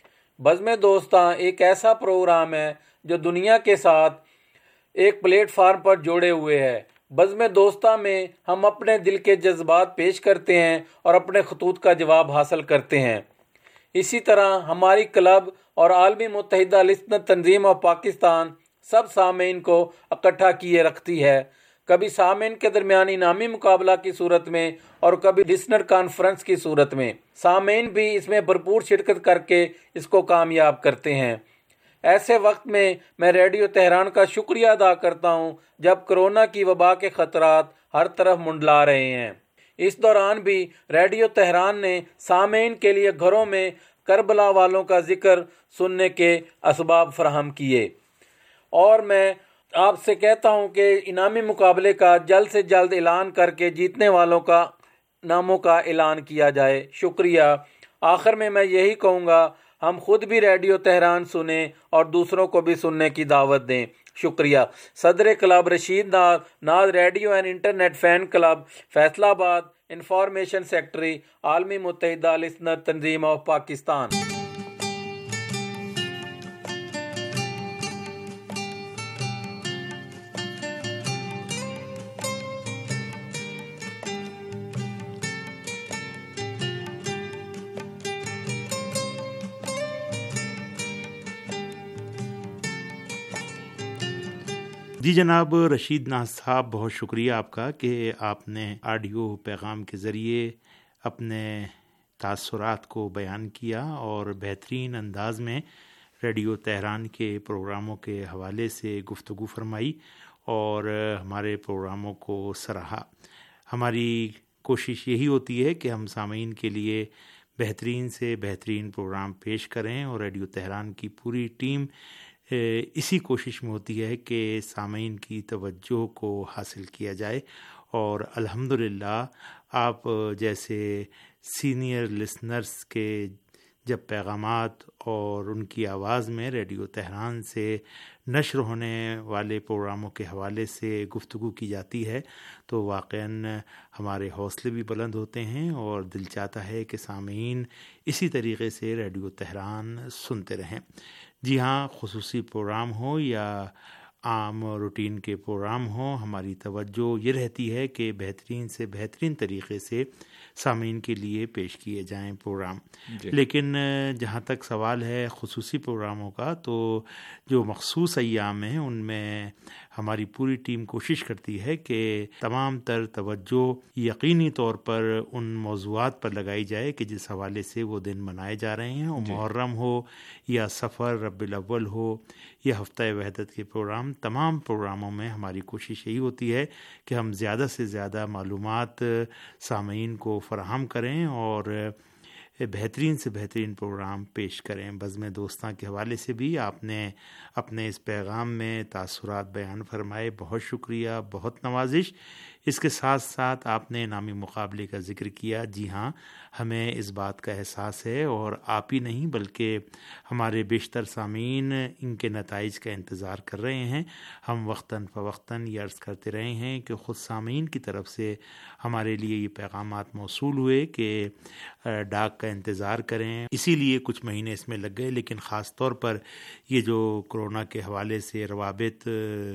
بزم دوستاں ایک ایسا پروگرام ہے جو دنیا کے ساتھ ایک پلیٹ فارم پر جوڑے ہوئے ہے۔ بزم دوستاں میں ہم اپنے دل کے جذبات پیش کرتے ہیں اور اپنے خطوط کا جواب حاصل کرتے ہیں۔ اسی طرح ہماری کلب اور عالمی متحدہ لسنر تنظیم آف پاکستان سب سامعین کو اکٹھا کیے رکھتی ہے، کبھی سامعین کے درمیان انعامی مقابلہ کی صورت میں اور کبھی لسنر کانفرنس کی صورت میں۔ سامعین بھی اس میں بھرپور شرکت کر کے اس کو کامیاب کرتے ہیں۔ ایسے وقت میں میں ریڈیو تہران کا شکریہ ادا کرتا ہوں جب کرونا کی وبا کے خطرات ہر طرف منڈلا رہے ہیں۔ اس دوران بھی ریڈیو تہران نے سامعین کے لیے گھروں میں کربلا والوں کا ذکر سننے کے اسباب فراہم کیے، اور میں آپ سے کہتا ہوں کہ انعامی مقابلے کا جلد سے جلد اعلان کر کے جیتنے والوں کا ناموں کا اعلان کیا جائے۔ شکریہ۔ آخر میں میں یہی کہوں گا، ہم خود بھی ریڈیو تہران سنیں اور دوسروں کو بھی سننے کی دعوت دیں۔ شکریہ۔ صدر club Rashid Naz, Naz radio and internet fan club, Faisalabad, information secretary, عالمی متحدہ لسنر تنظیم آف پاکستان۔ جی جناب رشید ناز صاحب، بہت شکریہ آپ کا کہ آپ نے آڈیو پیغام کے ذریعے اپنے تاثرات کو بیان کیا اور بہترین انداز میں ریڈیو تہران کے پروگراموں کے حوالے سے گفتگو فرمائی اور ہمارے پروگراموں کو سراہا۔ ہماری کوشش یہی ہوتی ہے کہ ہم سامعین کے لیے بہترین سے بہترین پروگرام پیش کریں، اور ریڈیو تہران کی پوری ٹیم اسی کوشش میں ہوتی ہے کہ سامعین کی توجہ کو حاصل کیا جائے، اور الحمدللہ آپ جیسے سینئر لسنرز کے جب پیغامات اور ان کی آواز میں ریڈیو تہران سے نشر ہونے والے پروگراموں کے حوالے سے گفتگو کی جاتی ہے تو واقعاً ہمارے حوصلے بھی بلند ہوتے ہیں، اور دل چاہتا ہے کہ سامعین اسی طریقے سے ریڈیو تہران سنتے رہیں۔ جی ہاں، خصوصی پروگرام ہو یا عام روٹین کے پروگرام ہوں، ہماری توجہ یہ رہتی ہے کہ بہترین سے بہترین طریقے سے سامعین کے لیے پیش کیے جائیں پروگرام۔ جی۔ لیکن جہاں تک سوال ہے خصوصی پروگراموں کا، تو جو مخصوص ایام ہیں ان میں ہماری پوری ٹیم کوشش کرتی ہے کہ تمام تر توجہ یقینی طور پر ان موضوعات پر لگائی جائے کہ جس حوالے سے وہ دن منائے جا رہے ہیں، وہ محرم ہو یا سفر ربیع الاول ہو یا ہفتہ وحدت کے پروگرام۔ تمام پروگراموں میں ہماری کوشش یہی ہوتی ہے کہ ہم زیادہ سے زیادہ معلومات سامعین کو فراہم کریں اور بہترین سے بہترین پروگرام پیش کریں۔ بزم دوستاں کے حوالے سے بھی آپ نے اپنے اس پیغام میں تاثرات بیان فرمائے، بہت شکریہ، بہت نوازش۔ اس کے ساتھ ساتھ آپ نے انعامی مقابلے کا ذکر کیا۔ جی ہاں، ہمیں اس بات کا احساس ہے، اور آپ ہی نہیں بلکہ ہمارے بیشتر سامعین ان کے نتائج کا انتظار کر رہے ہیں۔ ہم وقتاً فوقتاً یہ عرض کرتے رہے ہیں کہ خود سامعین کی طرف سے ہمارے لیے یہ پیغامات موصول ہوئے کہ ڈاک کا انتظار کریں۔ اسی لیے کچھ مہینے اس میں لگ گئے، لیکن خاص طور پر یہ جو کرونا کے حوالے سے روابط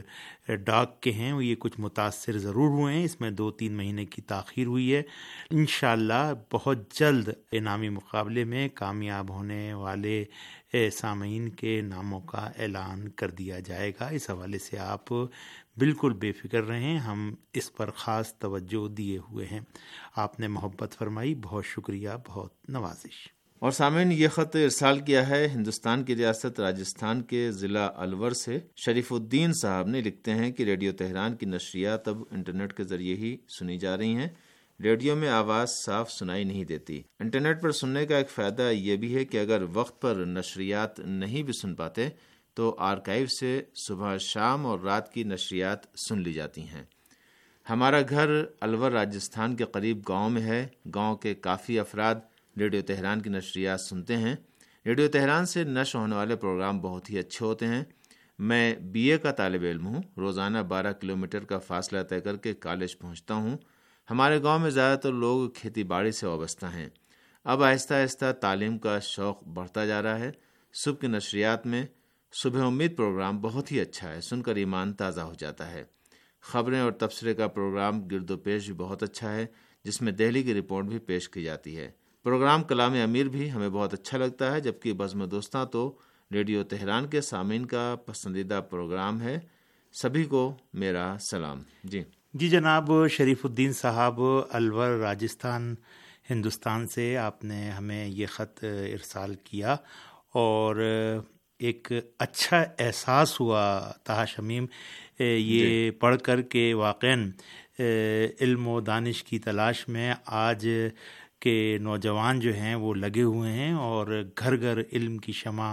ڈاک کے ہیں، یہ کچھ متاثر ضرور ہوئے ہیں۔ اس میں دو تین مہینے کی تاخیر ہوئی ہے۔ انشاءاللہ بہت جلد انعامی مقابلے میں کامیاب ہونے والے سامعین کے ناموں کا اعلان کر دیا جائے گا۔ اس حوالے سے آپ بالکل بے فکر رہیں، ہم اس پر خاص توجہ دیے ہوئے ہیں۔ آپ نے محبت فرمائی، بہت شکریہ، بہت نوازش۔ اور سامعین، یہ خط ارسال کیا ہے ہندوستان کی ریاست راجستھان کے ضلع الور سے شریف الدین صاحب نے۔ لکھتے ہیں کہ ریڈیو تہران کی نشریات اب انٹرنیٹ کے ذریعے ہی سنی جا رہی ہیں، ریڈیو میں آواز صاف سنائی نہیں دیتی۔ انٹرنیٹ پر سننے کا ایک فائدہ یہ بھی ہے کہ اگر وقت پر نشریات نہیں بھی سن پاتے تو آرکائیو سے صبح شام اور رات کی نشریات سن لی جاتی ہیں۔ ہمارا گھر الور راجستھان کے قریب گاؤں میں ہے۔ گاؤں کے کافی افراد ریڈیو تہران کی نشریات سنتے ہیں۔ ریڈیو تہران سے نشر ہونے والے پروگرام بہت ہی اچھے ہوتے ہیں۔ میں بی اے کا طالب علم ہوں، روزانہ بارہ کلومیٹر کا فاصلہ طے کر کے کالج پہنچتا ہوں۔ ہمارے گاؤں میں زیادہ تر لوگ کھیتی باڑی سے وابستہ ہیں۔ اب آہستہ آہستہ تعلیم کا شوق بڑھتا جا رہا ہے۔ صبح کی نشریات میں صبح امید پروگرام بہت ہی اچھا ہے، سن کر ایمان تازہ ہو جاتا ہے۔ خبریں اور تبصرے کا پروگرام گرد و پیش بھی بہت اچھا ہے، جس میں دہلی کی رپورٹ بھی پیش کی جاتی ہے۔ پروگرام کلام امیر بھی ہمیں بہت اچھا لگتا ہے، جبکہ بزم دوستاں تو ریڈیو تہران کے سامعین کا پسندیدہ پروگرام ہے۔ سبھی کو میرا سلام۔ جی جی جناب شریف الدین صاحب الور راجستھان ہندوستان سے آپ نے ہمیں یہ خط ارسال کیا، اور ایک اچھا احساس ہوا طاہر شمیم یہ پڑھ کر کہ واقعاً علم و دانش کی تلاش میں آج کے نوجوان جو ہیں وہ لگے ہوئے ہیں، اور گھر گھر علم کی شمع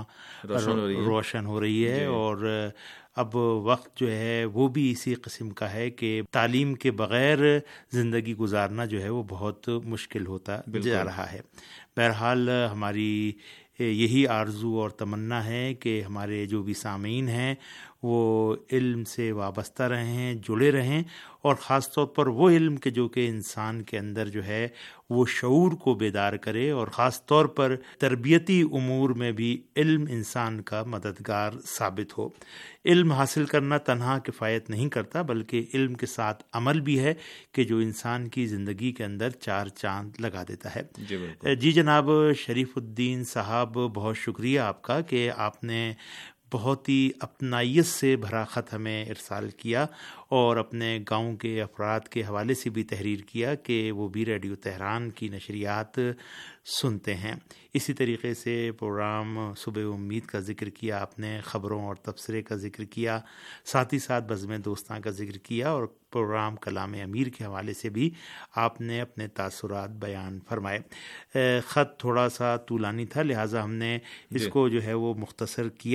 روشن ہو رہی ہے۔ اور اب وقت جو ہے وہ بھی اسی قسم کا ہے کہ تعلیم کے بغیر زندگی گزارنا جو ہے وہ بہت مشکل ہوتا جا رہا ہے۔ بہرحال ہماری یہی آرزو اور تمنا ہے کہ ہمارے جو بھی سامعین ہیں وہ علم سے وابستہ رہیں، جڑے رہیں، اور خاص طور پر وہ علم کے جو کہ انسان کے اندر جو ہے وہ شعور کو بیدار کرے، اور خاص طور پر تربیتی امور میں بھی علم انسان کا مددگار ثابت ہو۔ علم حاصل کرنا تنہا کفایت نہیں کرتا، بلکہ علم کے ساتھ عمل بھی ہے کہ جو انسان کی زندگی کے اندر چار چاند لگا دیتا ہے۔ جی, جی جناب شریف الدین صاحب، بہت شکریہ آپ کا کہ آپ نے بہت ہی اپنائیت سے بھرا خط ہمیں ارسال کیا، اور اپنے گاؤں کے افراد کے حوالے سے بھی تحریر کیا کہ وہ بھی ریڈیو تہران کی نشریات سنتے ہیں۔ اسی طریقے سے پروگرام صبح امید کا ذکر کیا آپ نے، خبروں اور تبصرے کا ذکر کیا، ساتھ ہی ساتھ بزم دوستاں کا ذکر کیا، اور پروگرام کلام امیر کے حوالے سے بھی آپ نے اپنے تاثرات بیان فرمائے۔ خط تھوڑا سا طولانی تھا، لہٰذا ہم نے اس کو جو ہے وہ مختصر کیا ہے۔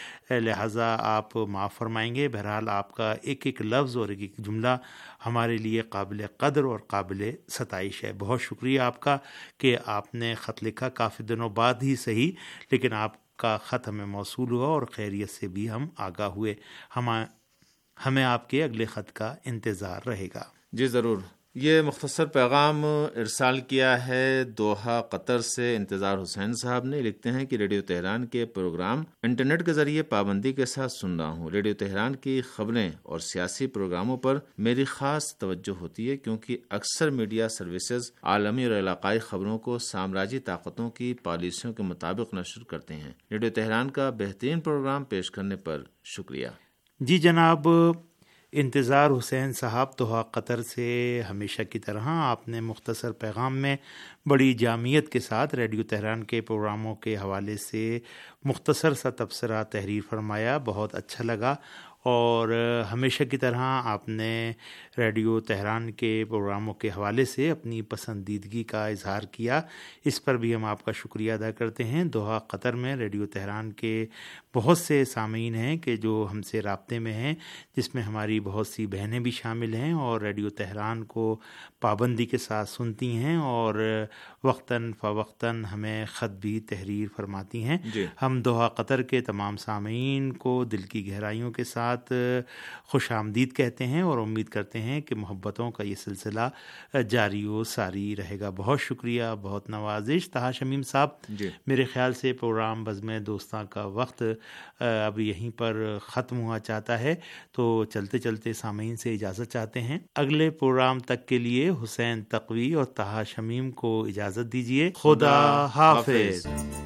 لہٰذا آپ معاف فرمائیں گے. بہرحال آپ کا ایک ایک لفظ اور ایک ایک جملہ ہمارے لیے قابل قدر اور قابل ستائش ہے. بہت شکریہ آپ کا کہ آپ نے خط لکھا، کافی دنوں بعد ہی صحیح، لیکن آپ کا خط ہمیں موصول ہوا اور خیریت سے بھی ہم آگاہ ہوئے. ہم ہمیں آپ کے اگلے خط کا انتظار رہے گا. جی ضرور. یہ مختصر پیغام ارسال کیا ہے دوحہ قطر سے انتظار حسین صاحب نے. لکھتے ہیں کہ ریڈیو تہران کے پروگرام انٹرنیٹ کے ذریعے پابندی کے ساتھ سن رہا ہوں. ریڈیو تہران کی خبریں اور سیاسی پروگراموں پر میری خاص توجہ ہوتی ہے کیونکہ اکثر میڈیا سروسز عالمی اور علاقائی خبروں کو سامراجی طاقتوں کی پالیسیوں کے مطابق نشر کرتے ہیں. ریڈیو تہران کا بہترین پروگرام پیش کرنے پر شکریہ. جی جناب انتظار حسین صاحب دوحہ قطر سے ہمیشہ کی طرح آپ نے مختصر پیغام میں بڑی جامعیت کے ساتھ ریڈیو تہران کے پروگراموں کے حوالے سے مختصر سا تبصرہ تحریر فرمایا. بہت اچھا لگا اور ہمیشہ کی طرح آپ نے ریڈیو تہران کے پروگراموں کے حوالے سے اپنی پسندیدگی کا اظہار کیا. اس پر بھی ہم آپ کا شکریہ ادا کرتے ہیں. دوحہ قطر میں ریڈیو تہران کے بہت سے سامعین ہیں کہ جو ہم سے رابطے میں ہیں، جس میں ہماری بہت سی بہنیں بھی شامل ہیں اور ریڈیو تہران کو پابندی کے ساتھ سنتی ہیں اور وقتاً فوقتاً ہمیں خط بھی تحریر فرماتی ہیں. جی. ہم دوحہ قطر کے تمام سامعین کو دل کی گہرائیوں کے ساتھ خوش آمدید کہتے ہیں اور امید کرتے ہیں کہ محبتوں کا یہ سلسلہ جاری و ساری رہے گا. بہت شکریہ، بہت نوازش. طہٰ شمیم صاحب، جی. میرے خیال سے پروگرام بزم دوستاں کا وقت اب یہیں پر ختم ہوا چاہتا ہے، تو چلتے چلتے سامعین سے اجازت چاہتے ہیں. اگلے پروگرام تک کے لیے حسین تقوی اور طہٰ شمیم کو اجازت دیجیے. خدا حافظ.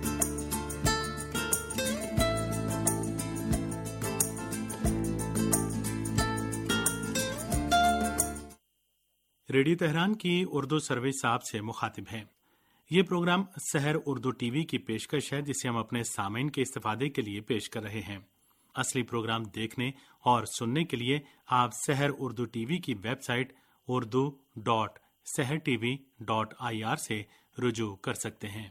ریڈیو تہران کی اردو سروس آپ سے مخاطب ہے. یہ programme Sahar Urdu T V کی پیشکش ہے جسے ہم اپنے سامعین کے استفادے کے لیے پیش کر رہے ہیں. اصلی پروگرام دیکھنے اور سننے کے لیے آپ سحر اردو ٹی وی کی website Urdu dot Sahar T V dot I R سے رجوع کر سکتے ہیں.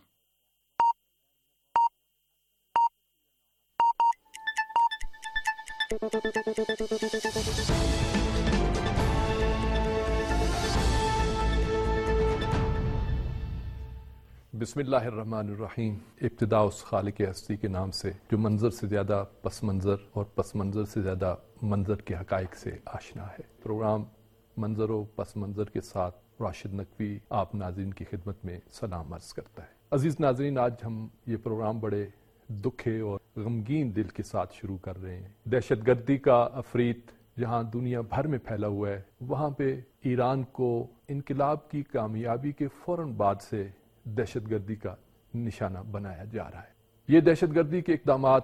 بسم اللہ الرحمن الرحیم. ابتدا اس خالق ہستی کے نام سے جو منظر سے زیادہ پس منظر اور پس منظر سے زیادہ منظر کے حقائق سے آشنا ہے. پروگرام منظر و پس منظر کے ساتھ راشد نقوی آپ ناظرین کی خدمت میں سلام عرض کرتا ہے. عزیز ناظرین، آج ہم یہ پروگرام بڑے دکھے اور غمگین دل کے ساتھ شروع کر رہے ہیں. دہشت گردی کا افریت جہاں دنیا بھر میں پھیلا ہوا ہے، وہاں پہ ایران کو انقلاب کی کامیابی کے فوراً بعد سے دہشت گردی کا نشانہ بنایا جا رہا ہے. یہ دہشت گردی کے اقدامات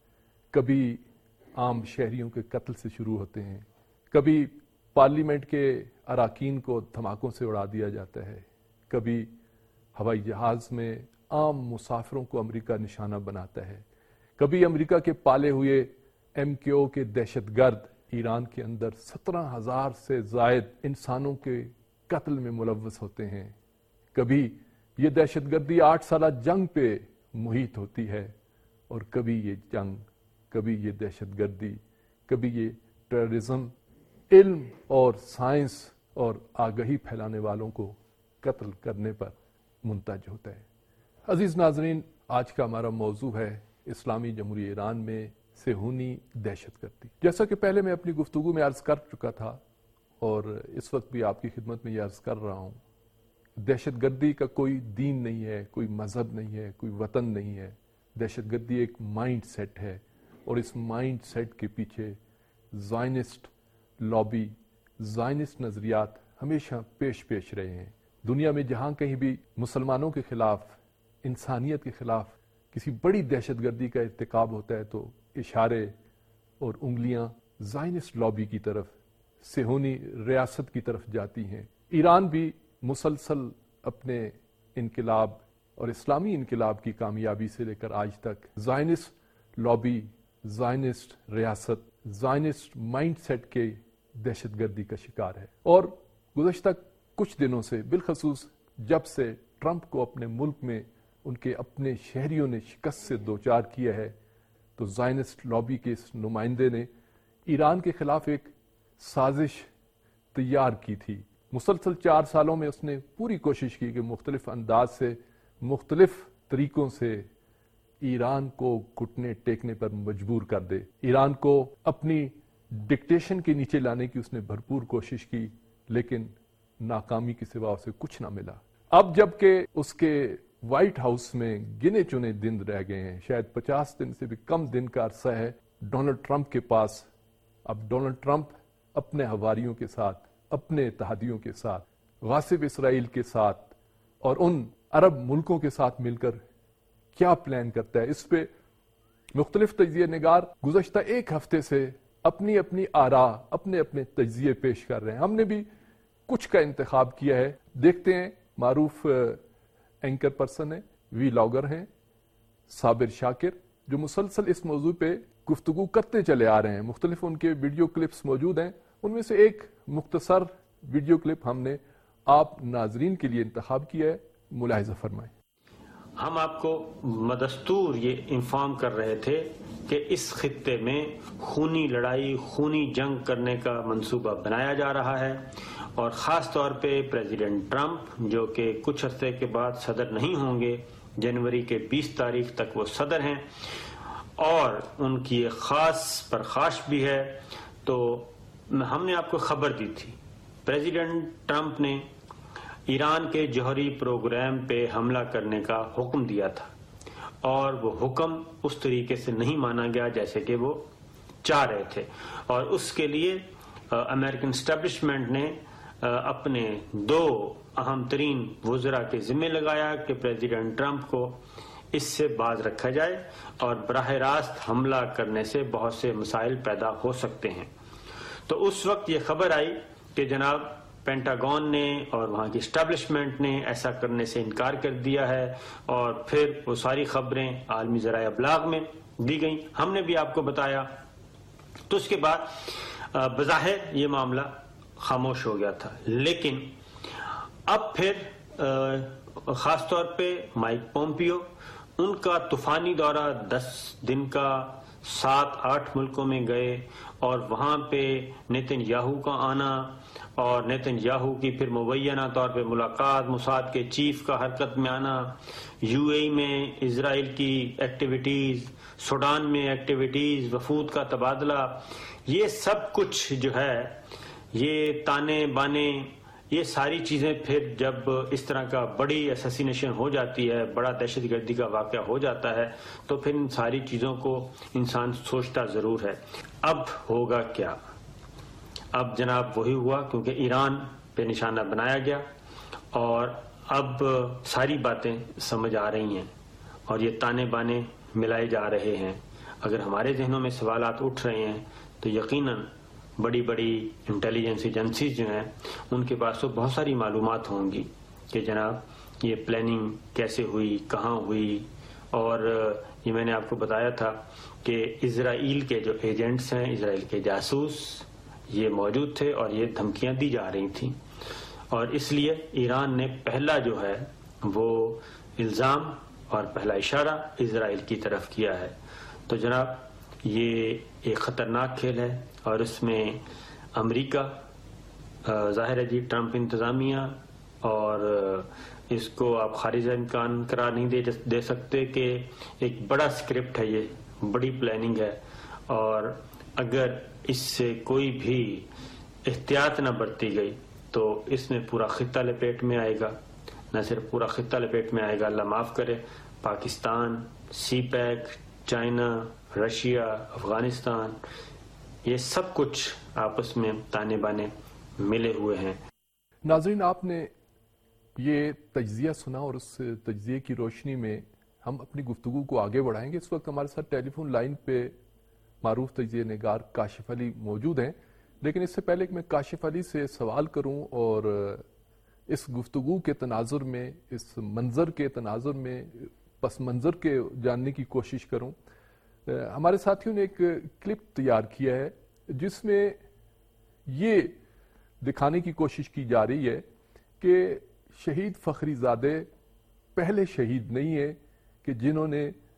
کبھی عام شہریوں کے قتل سے شروع ہوتے ہیں، کبھی پارلیمنٹ کے اراکین کو دھماکوں سے اڑا دیا جاتا ہے، کبھی ہوائی جہاز میں عام مسافروں کو امریکہ نشانہ بناتا ہے، کبھی امریکہ کے پالے ہوئے ایم کیو کے دہشت گرد ایران کے اندر سترہ ہزار سے زائد انسانوں کے قتل میں ملوث ہوتے ہیں، کبھی یہ دہشت گردی آٹھ سالہ جنگ پہ محیط ہوتی ہے، اور کبھی یہ جنگ، کبھی یہ دہشت گردی، کبھی یہ ٹیررزم علم اور سائنس اور آگہی پھیلانے والوں کو قتل کرنے پر منتج ہوتا ہے. عزیز ناظرین، آج کا ہمارا موضوع ہے اسلامی جمہوریہ ایران میں صہیونی دہشت گردی. جیسا کہ پہلے میں اپنی گفتگو میں عرض کر چکا تھا اور اس وقت بھی آپ کی خدمت میں یہ عرض کر رہا ہوں، دہشت گردی کا کوئی دین نہیں ہے، کوئی مذہب نہیں ہے، کوئی وطن نہیں ہے. دہشت گردی ایک مائنڈ سیٹ ہے، اور اس مائنڈ سیٹ کے پیچھے زائنسٹ لابی، زائنسٹ نظریات ہمیشہ پیش پیش رہے ہیں. دنیا میں جہاں کہیں بھی مسلمانوں کے خلاف، انسانیت کے خلاف کسی بڑی دہشت گردی کا ارتکاب ہوتا ہے تو اشارے اور انگلیاں زائنسٹ لابی کی طرف، صہیونی ریاست کی طرف جاتی ہیں. ایران بھی مسلسل اپنے انقلاب اور اسلامی انقلاب کی کامیابی سے لے کر آج تک زائنسٹ لابی، زائنسٹ ریاست، زائنسٹ مائنڈ سیٹ کے دہشت گردی کا شکار ہے. اور گزشتہ کچھ دنوں سے، بالخصوص جب سے ٹرمپ کو اپنے ملک میں ان کے اپنے شہریوں نے شکست سے دوچار کیا ہے، تو زائنسٹ لابی کے اس نمائندے نے ایران کے خلاف ایک سازش تیار کی تھی. مسلسل چار سالوں میں اس نے پوری کوشش کی کہ مختلف انداز سے مختلف طریقوں سے ایران کو گھٹنے ٹیکنے پر مجبور کر دے. ایران کو اپنی ڈکٹیشن کے نیچے لانے کی اس نے بھرپور کوشش کی, لیکن ناکامی کے سوا اسے کچھ نہ ملا. اب جب کہ اس کے وائٹ ہاؤس میں گنے چنے دن رہ گئے ہیں, شاید پچاس دن سے بھی کم دن کا عرصہ ہے ڈونلڈ ٹرمپ کے پاس, اب ڈونلڈ ٹرمپ اپنے ہواریوں کے ساتھ, اپنے اتحادیوں کے ساتھ, غاصب اسرائیل کے ساتھ اور ان عرب ملکوں کے ساتھ مل کر کیا پلان کرتا ہے, اس پہ مختلف تجزیہ نگار گزشتہ ایک ہفتے سے اپنی اپنی آراء, اپنے اپنے تجزیے پیش کر رہے ہیں. ہم نے بھی کچھ کا انتخاب کیا ہے. دیکھتے ہیں. معروف اینکر پرسن ہیں, وی لاگر ہیں صابر شاکر, جو مسلسل اس موضوع پہ گفتگو کرتے چلے آ رہے ہیں. مختلف ان کے ویڈیو کلپس موجود ہیں. ان میں سے ایک مختصر ویڈیو کلپ ہم نے آپ ناظرین کے لیے انتخاب کیا ہے, ملاحظہ فرمائیں. ہم آپ کو مدستور یہ انفارم کر رہے تھے کہ اس خطے میں خونی لڑائی, خونی جنگ کرنے کا منصوبہ بنایا جا رہا ہے, اور خاص طور پہ پریزیڈنٹ ٹرمپ جو کہ کچھ عرصے کے بعد صدر نہیں ہوں گے, جنوری کے بیس تاریخ تک وہ صدر ہیں, اور ان کی ایک خاص پرخاش بھی ہے. تو ہم نے آپ کو خبر دی تھی, پریزیڈنٹ ٹرمپ نے ایران کے جوہری پروگرام پہ حملہ کرنے کا حکم دیا تھا, اور وہ حکم اس طریقے سے نہیں مانا گیا جیسے کہ وہ چاہ رہے تھے, اور اس کے لیے امریکن اسٹیبلشمنٹ نے اپنے دو اہم ترین وزراء کے ذمہ لگایا کہ پریزیڈنٹ ٹرمپ کو اس سے باز رکھا جائے, اور براہ راست حملہ کرنے سے بہت سے مسائل پیدا ہو سکتے ہیں. تو اس وقت یہ خبر آئی کہ جناب پینٹاگون نے اور وہاں کی اسٹیبلشمنٹ نے ایسا کرنے سے انکار کر دیا ہے, اور پھر وہ ساری خبریں عالمی ذرائع ابلاغ میں دی گئیں, ہم نے بھی آپ کو بتایا. تو اس کے بعد بظاہر یہ معاملہ خاموش ہو گیا تھا, لیکن اب پھر خاص طور پہ مائک پومپیو, ان کا طوفانی دورہ دس دن کا سات آٹھ ملکوں میں گئے, اور وہاں پہ نیتن یاہو کا آنا, اور نیتن یاہو کی پھر مبینہ طور پہ ملاقات, موساد کے چیف کا حرکت میں آنا, یو اے میں اسرائیل کی ایکٹیویٹیز, سوڈان میں ایکٹیویٹیز, وفود کا تبادلہ, یہ سب کچھ جو ہے, یہ تانے بانے, یہ ساری چیزیں پھر جب اس طرح کا بڑی اسیسینیشن ہو جاتی ہے, بڑا دہشت گردی کا واقعہ ہو جاتا ہے, تو پھر ان ساری چیزوں کو انسان سوچتا ضرور ہے اب ہوگا کیا. اب جناب وہی ہوا, کیونکہ ایران پہ نشانہ بنایا گیا, اور اب ساری باتیں سمجھ آ رہی ہیں, اور یہ تانے بانے ملائے جا رہے ہیں. اگر ہمارے ذہنوں میں سوالات اٹھ رہے ہیں تو یقیناً بڑی بڑی انٹیلیجنس ایجنسیز جو ہیں ان کے پاس تو بہت ساری معلومات ہوں گی کہ جناب یہ پلاننگ کیسے ہوئی, کہاں ہوئی. اور یہ میں نے آپ کو بتایا تھا کہ اسرائیل کے جو ایجنٹس ہیں, اسرائیل کے جاسوس, یہ موجود تھے اور یہ دھمکیاں دی جا رہی تھیں, اور اس لیے ایران نے پہلا جو ہے وہ الزام اور پہلا اشارہ اسرائیل کی طرف کیا ہے. تو جناب یہ ایک خطرناک کھیل ہے, اور اس میں امریکہ ظاہر ہے جی ٹرمپ انتظامیہ, اور اس کو آپ خارج امکان قرار نہیں دے دے سکتے کہ ایک بڑا اسکرپٹ ہے, یہ بڑی پلاننگ ہے, اور اگر اس سے کوئی بھی احتیاط نہ برتی گئی تو اس میں پورا خطہ لپیٹ میں آئے گا. نہ صرف پورا خطہ لپیٹ میں آئے گا, اللہ معاف کرے, Pakistan, CPEC, China, Russia, Afghanistan, یہ سب کچھ آپس میں تانے بانے ملے ہوئے ہیں. ناظرین, آپ نے یہ تجزیہ سنا, اور اس تجزیے کی روشنی میں ہم اپنی گفتگو کو آگے بڑھائیں گے. اس وقت ہمارے ساتھ ٹیلی فون لائن پہ معروف تجزیہ نگار کاشف علی موجود ہیں, لیکن اس سے پہلے کہ میں کاشف علی سے سوال کروں اور اس گفتگو کے تناظر میں, اس منظر کے تناظر میں پس منظر کے جاننے کی کوشش کروں, ہمارے ساتھیوں نے ایک کلپ تیار کیا ہے جس میں یہ دکھانے کی کوشش کی جا رہی ہے کہ شہید فخری زادے پہلے شہید نہیں ہیں کہ جنہوں نے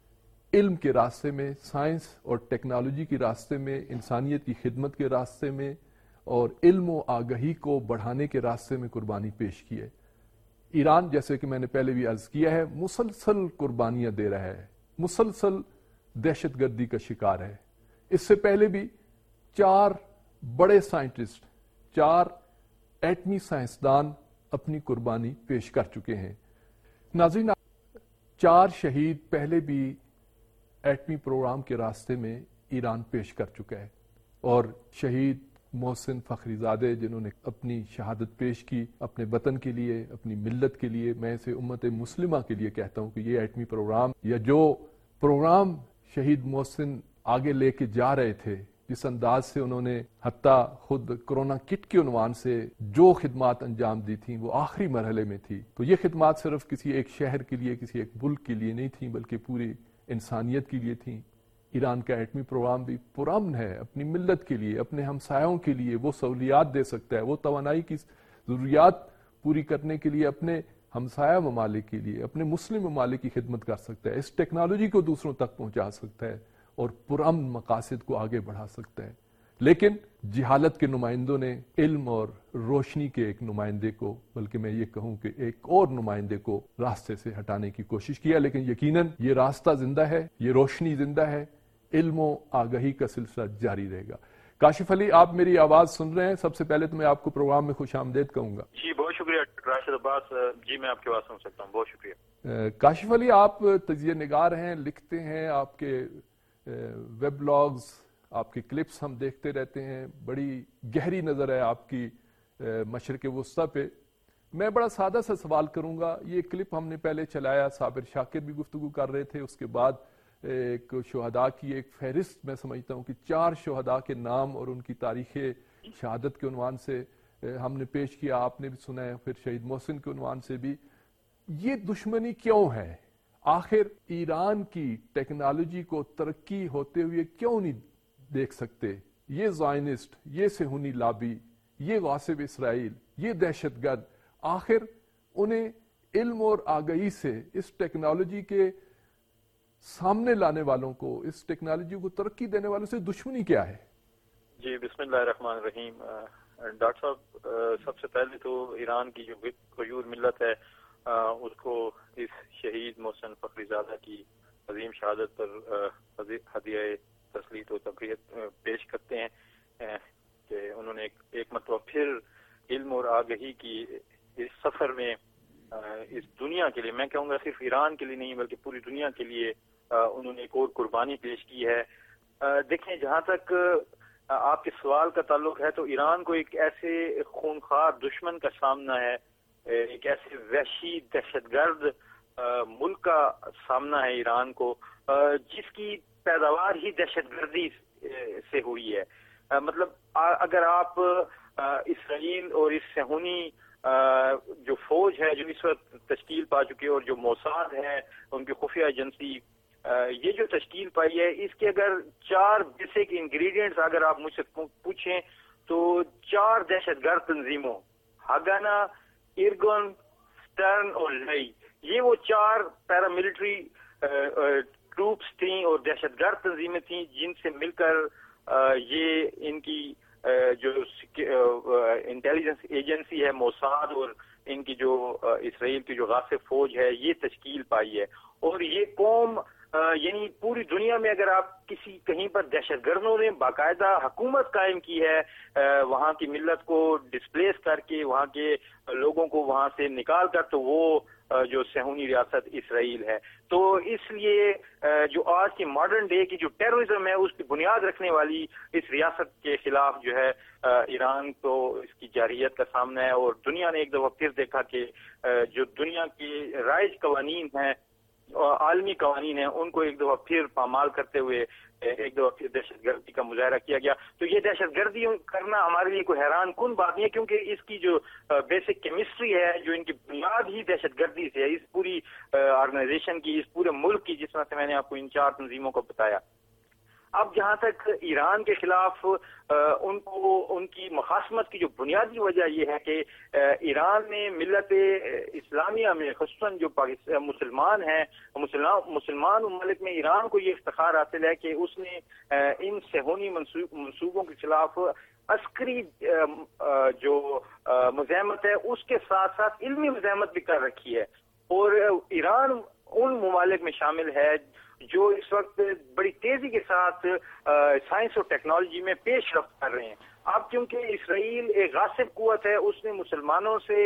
علم کے راستے میں، سائنس اور ٹیکنالوجی کے راستے میں، انسانیت کی خدمت کے راستے میں اور علم و آگہی کو بڑھانے کے راستے میں قربانی پیش کی ہے۔ ایران، جیسے کہ میں نے پہلے بھی عرض کیا ہے، مسلسل قربانیاں دے رہا ہے، مسلسل دہشت گردی کا شکار ہے۔ اس سے پہلے بھی چار بڑے سائنٹسٹ، چار ایٹمی سائنسدان اپنی قربانی پیش کر چکے ہیں۔ ناظرین، چار شہید پہلے بھی ایٹمی پروگرام کے راستے میں ایران پیش کر چکا ہے، اور شہید محسن فخری زادے جنہوں نے اپنی شہادت پیش کی اپنے وطن کے لیے، اپنی ملت کے لیے، میں اسے امت مسلمہ کے لیے کہتا ہوں کہ یہ ایٹمی پروگرام یا جو پروگرام شہید محسن آگے لے کے جا رہے تھے، جس انداز سے انہوں نے حتیٰ خود کرونا کٹ کے عنوان سے جو خدمات انجام دی تھیں وہ آخری مرحلے میں تھی، تو یہ خدمات صرف کسی ایک شہر کے لیے، کسی ایک ملک کے لیے نہیں تھیں بلکہ پوری انسانیت کے لیے تھیں۔ ایران کا ایٹمی پروگرام بھی پرامن ہے، اپنی ملت کے لیے، اپنے ہمسایوں کے لیے وہ سہولیات دے سکتا ہے، وہ توانائی کی ضروریات پوری کرنے کے لیے اپنے ہمسایہ ممالک کے لیے، اپنے مسلم ممالک کی خدمت کر سکتا ہے، اس ٹیکنالوجی کو دوسروں تک پہنچا سکتا ہے اور پرامن مقاصد کو آگے بڑھا سکتا ہے۔ لیکن جہالت کے نمائندوں نے علم اور روشنی کے ایک نمائندے کو، بلکہ میں یہ کہوں کہ ایک اور نمائندے کو راستے سے ہٹانے کی کوشش کیا، لیکن یقیناً یہ راستہ زندہ ہے، یہ روشنی زندہ ہے، علم و آگہی کا سلسلہ جاری رہے گا۔ کاشف علی، آپ میری آواز سن رہے ہیں؟ سب سے پہلے تو میں آپ کو پروگرام میں خوش آمدید کہوں گا۔ جی بہت شکریہ راشد عباس جی، میں آپ کی آواز سن سکتا ہوں، بہت شکریہ۔ کاشف علی، آپ تجزیہ نگار ہیں، لکھتے ہیں، آپ کے ویب بلاگز، آپ کی کلپس ہم دیکھتے رہتے ہیں، بڑی گہری نظر ہے آپ کی مشرق وسطیٰ پہ۔ میں بڑا سادہ سا سوال کروں گا، یہ کلپ ہم نے پہلے چلایا، صابر شاکر بھی گفتگو کر رہے تھے، اس کے بعد ایک شہداء کی ایک فہرست میں سمجھتا ہوں کہ چار شہداء کے نام اور ان کی تاریخ شہادت کے عنوان سے ہم نے پیش کیا، آپ نے بھی سنا ہے، پھر شہید محسن کے عنوان سے بھی۔ یہ دشمنی کیوں ہے؟ آخر ایران کی ٹیکنالوجی کو ترقی ہوتے ہوئے کیوں نہیں دیکھ سکتے؟ یہ زائنسٹ، یہ صہیونی لابی، یہ غاصب اسرائیل، یہ دہشت گرد، آخر انہیں علم اور آگہی سے اس ٹیکنالوجی کے سامنے لانے والوں کو، اس ٹیکنالوجی کو ترقی دینے والوں سے دشمنی کیا ہے؟ جی بسم اللہ الرحمن الرحیم۔ ڈاکٹر صاحب، سب سے پہلے تو ایران کی جو غیور ملت ہے اس کو اس شہید محسن فخری زادہ کی عظیم شہادت پر ہدیہ تسلیت و تبریت پیش کرتے ہیں کہ انہوں نے ایک مرتبہ پھر علم اور آگہی کی اس سفر میں اس دنیا کے لیے، میں کہوں گا صرف ایران کے لیے نہیں بلکہ پوری دنیا کے لیے انہوں نے ایک اور قربانی پیش کی ہے۔ دیکھیں، جہاں تک آپ کے سوال کا تعلق ہے تو ایران کو ایک ایسے خونخوار دشمن کا سامنا ہے، ایک ایسے وحشی دہشت گرد ملک کا سامنا ہے ایران کو، جس کی پیداوار ہی دہشت گردی سے ہوئی ہے۔ مطلب اگر آپ اسرائیل اور اس صہیونی جو فوج ہے جو اس وقت تشکیل پا چکی ہے اور جو موساد ہے ان کی خفیہ ایجنسی، یہ جو تشکیل پائی ہے، اس کے اگر چار بیسک انگریڈینٹس اگر آپ مجھ سے پوچھیں تو چار دہشت گرد تنظیموں، ہاگانا، ارگن، سٹرن اور لئی، یہ وہ چار پیراملٹری ٹروپس تھیں اور دہشت گرد تنظیمیں تھیں جن سے مل کر یہ ان کی جو انٹیلیجنس ایجنسی ہے موساد اور ان کی جو اسرائیل کی جو غاصب فوج ہے یہ تشکیل پائی ہے۔ اور یہ قوم یعنی پوری دنیا میں اگر آپ کسی کہیں پر دہشت گردوں نے باقاعدہ حکومت قائم کی ہے وہاں کی ملت کو ڈسپلیس کر کے، وہاں کے لوگوں کو وہاں سے نکال کر، تو وہ جو صہیونی ریاست اسرائیل ہے۔ تو اس لیے جو آج کی ماڈرن ڈے کی جو ٹیررزم ہے اس کی بنیاد رکھنے والی اس ریاست کے خلاف جو ہے ایران کو اس کی جارحیت کا سامنا ہے، اور دنیا نے ایک دفعہ پھر دیکھا کہ جو دنیا کے رائج قوانین ہیں، عالمی قوانین ہیں، ان کو ایک دفعہ پھر پامال کرتے ہوئے ایک دفعہ پھر دہشت گردی کا مظاہرہ کیا گیا۔ تو یہ دہشت گردی کرنا ہمارے لیے کوئی حیران کن بات نہیں ہے، کیونکہ اس کی جو بیسک کیمسٹری ہے، جو ان کی بنیاد ہی دہشت گردی سے ہے، اس پوری آرگنائزیشن کی، اس پورے ملک کی، جس طرح سے میں نے آپ کو ان چار تنظیموں کو بتایا۔ اب جہاں تک ایران کے خلاف ان کو ان کی مخاصمت کی جو بنیادی وجہ یہ ہے کہ ایران نے ملت اسلامیہ میں خصوصاً جو مسلمان ہیں مسلمان ممالک میں ایران کو یہ افتخار حاصل ہے کہ اس نے ان صہیونی منصوبوں کے خلاف عسکری جو مزاحمت ہے اس کے ساتھ ساتھ علمی مزاحمت بھی کر رکھی ہے، اور ایران ان ممالک میں شامل ہے جو اس وقت بڑی تیزی کے ساتھ سائنس اور ٹیکنالوجی میں پیش رفت کر رہے ہیں۔ اب چونکہ اسرائیل ایک غاصب قوت ہے، اس نے مسلمانوں سے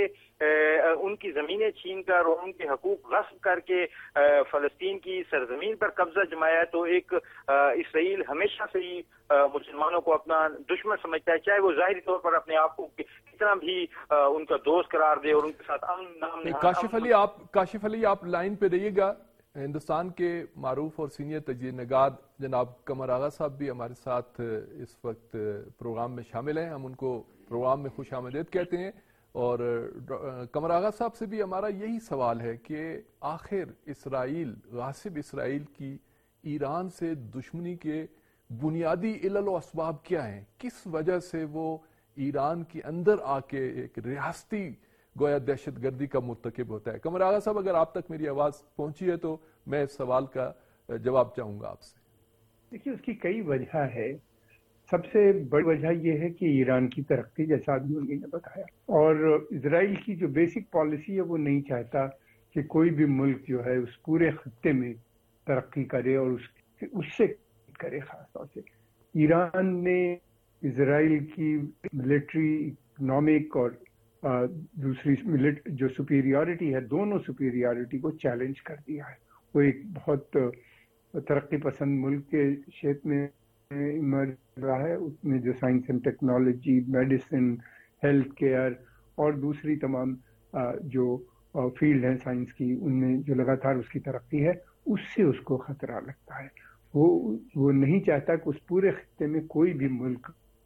ان کی زمینیں چھین کر اور ان کے حقوق غصب کر کے فلسطین کی سرزمین پر قبضہ جمایا ہے، تو ایک اسرائیل ہمیشہ سے ہی مسلمانوں کو اپنا دشمن سمجھتا ہے، چاہے وہ ظاہری طور پر اپنے آپ کو کتنا بھی ان کا دوست قرار دے اور ان کے ساتھ امن نام کاشف علی آپ کاشف علی آپ لائن پہ رہیے گا۔ ہندوستان کے معروف اور سینئر تجزیہ نگار جناب قمر آغا صاحب بھی ہمارے ساتھ اس وقت پروگرام میں شامل ہیں، ہم ان کو پروگرام میں خوش آمدید کہتے ہیں، اور قمر آغا صاحب سے بھی ہمارا یہی سوال ہے کہ آخر اسرائیل غاصب اسرائیل کی ایران سے دشمنی کے بنیادی علل و اسباب کیا ہیں؟ کس وجہ سے وہ ایران کے اندر آ کے ایک ریاستی گویا دہشت گردی کا مرتکب ہوتا ہے؟ قمر آغا صاحب اگر آپ تک میری آواز پہنچی ہے تو میں اس سوال کا جواب چاہوں گا آپ سے۔ دیکھیے اس کی کئی وجہ ہے، سب سے بڑی وجہ یہ ہے کہ ایران کی ترقی، جیسا آدمی نے بتایا، اور اسرائیل کی جو بیسک پالیسی ہے وہ نہیں چاہتا کہ کوئی بھی ملک جو ہے اس پورے خطے میں ترقی کرے اور اس اس سے کرے۔ خاص طور سے ایران نے اسرائیل کی ملٹری، اکنامک اور دوسری جو سپیریورٹی ہے، دونوں سپیریورٹی کو چیلنج کر دیا ہے۔ وہ ایک بہت ترقی پسند ملک کے شیپ میں ایمرج رہا ہے، اس میں جو science and technology, medicine, health care اور دوسری تمام جو فیلڈ ہیں سائنس کی، ان میں جو لگاتار اس کی ترقی ہے، اس سے اس کو خطرہ لگتا ہے۔ وہ وہ نہیں چاہتا کہ اس پورے خطے میں کوئی بھی ملک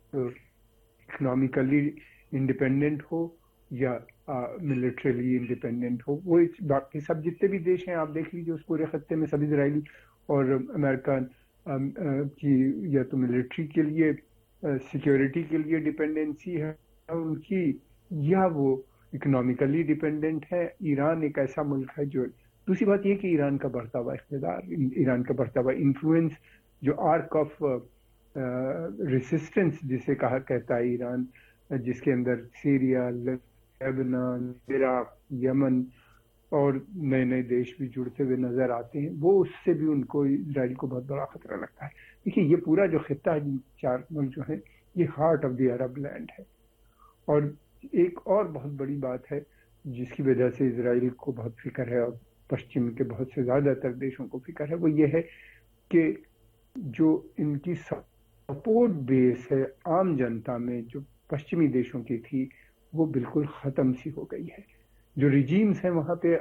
اکنامیکلی انڈیپینڈنٹ ہو یا ملٹریلی انڈیپینڈنٹ ہو۔ وہ باقی سب جتنے بھی دیش ہیں آپ دیکھ لیجیے اس پورے خطے میں، سب اسرائیل اور امریکہ کی یا تو ملٹری کے لیے، سیکیورٹی کے لیے ڈیپینڈنسی ہے ان کی، یا وہ اکنامیکلی ڈیپینڈنٹ ہے۔ ایران ایک ایسا ملک ہے جو، دوسری بات یہ کہ ایران کا بڑھتا ہوا اقتدار، ایران کا بڑھتا ہوا انفلوئنس، جو آرک آف ریسسٹنس جسے کہا کہتا ہے ایران، جس کے اندر سیریا، لیبنان، عراق، یمن اور نئے نئے دیش بھی جڑتے ہوئے نظر آتے ہیں، وہ اس سے بھی ان کو اسرائیل کو بہت بڑا خطرہ لگتا ہے۔ دیکھیے یہ پورا جو خطہ ہے، چار ملک جو ہیں، یہ heart of the Arab land ہے۔ اور ایک اور بہت بڑی بات ہے جس کی وجہ سے اسرائیل کو بہت فکر ہے اور پشچم کے بہت سے زیادہ تر دیشوں کو فکر ہے، وہ یہ ہے کہ جو ان کی سپورٹ بیس ہے عام جنتا میں، جو پشچمی دیشوں کی تھی، وہ بالکل ختم سی ہو گئی ہے۔ جو ریجیمز ہیں وہاں پہ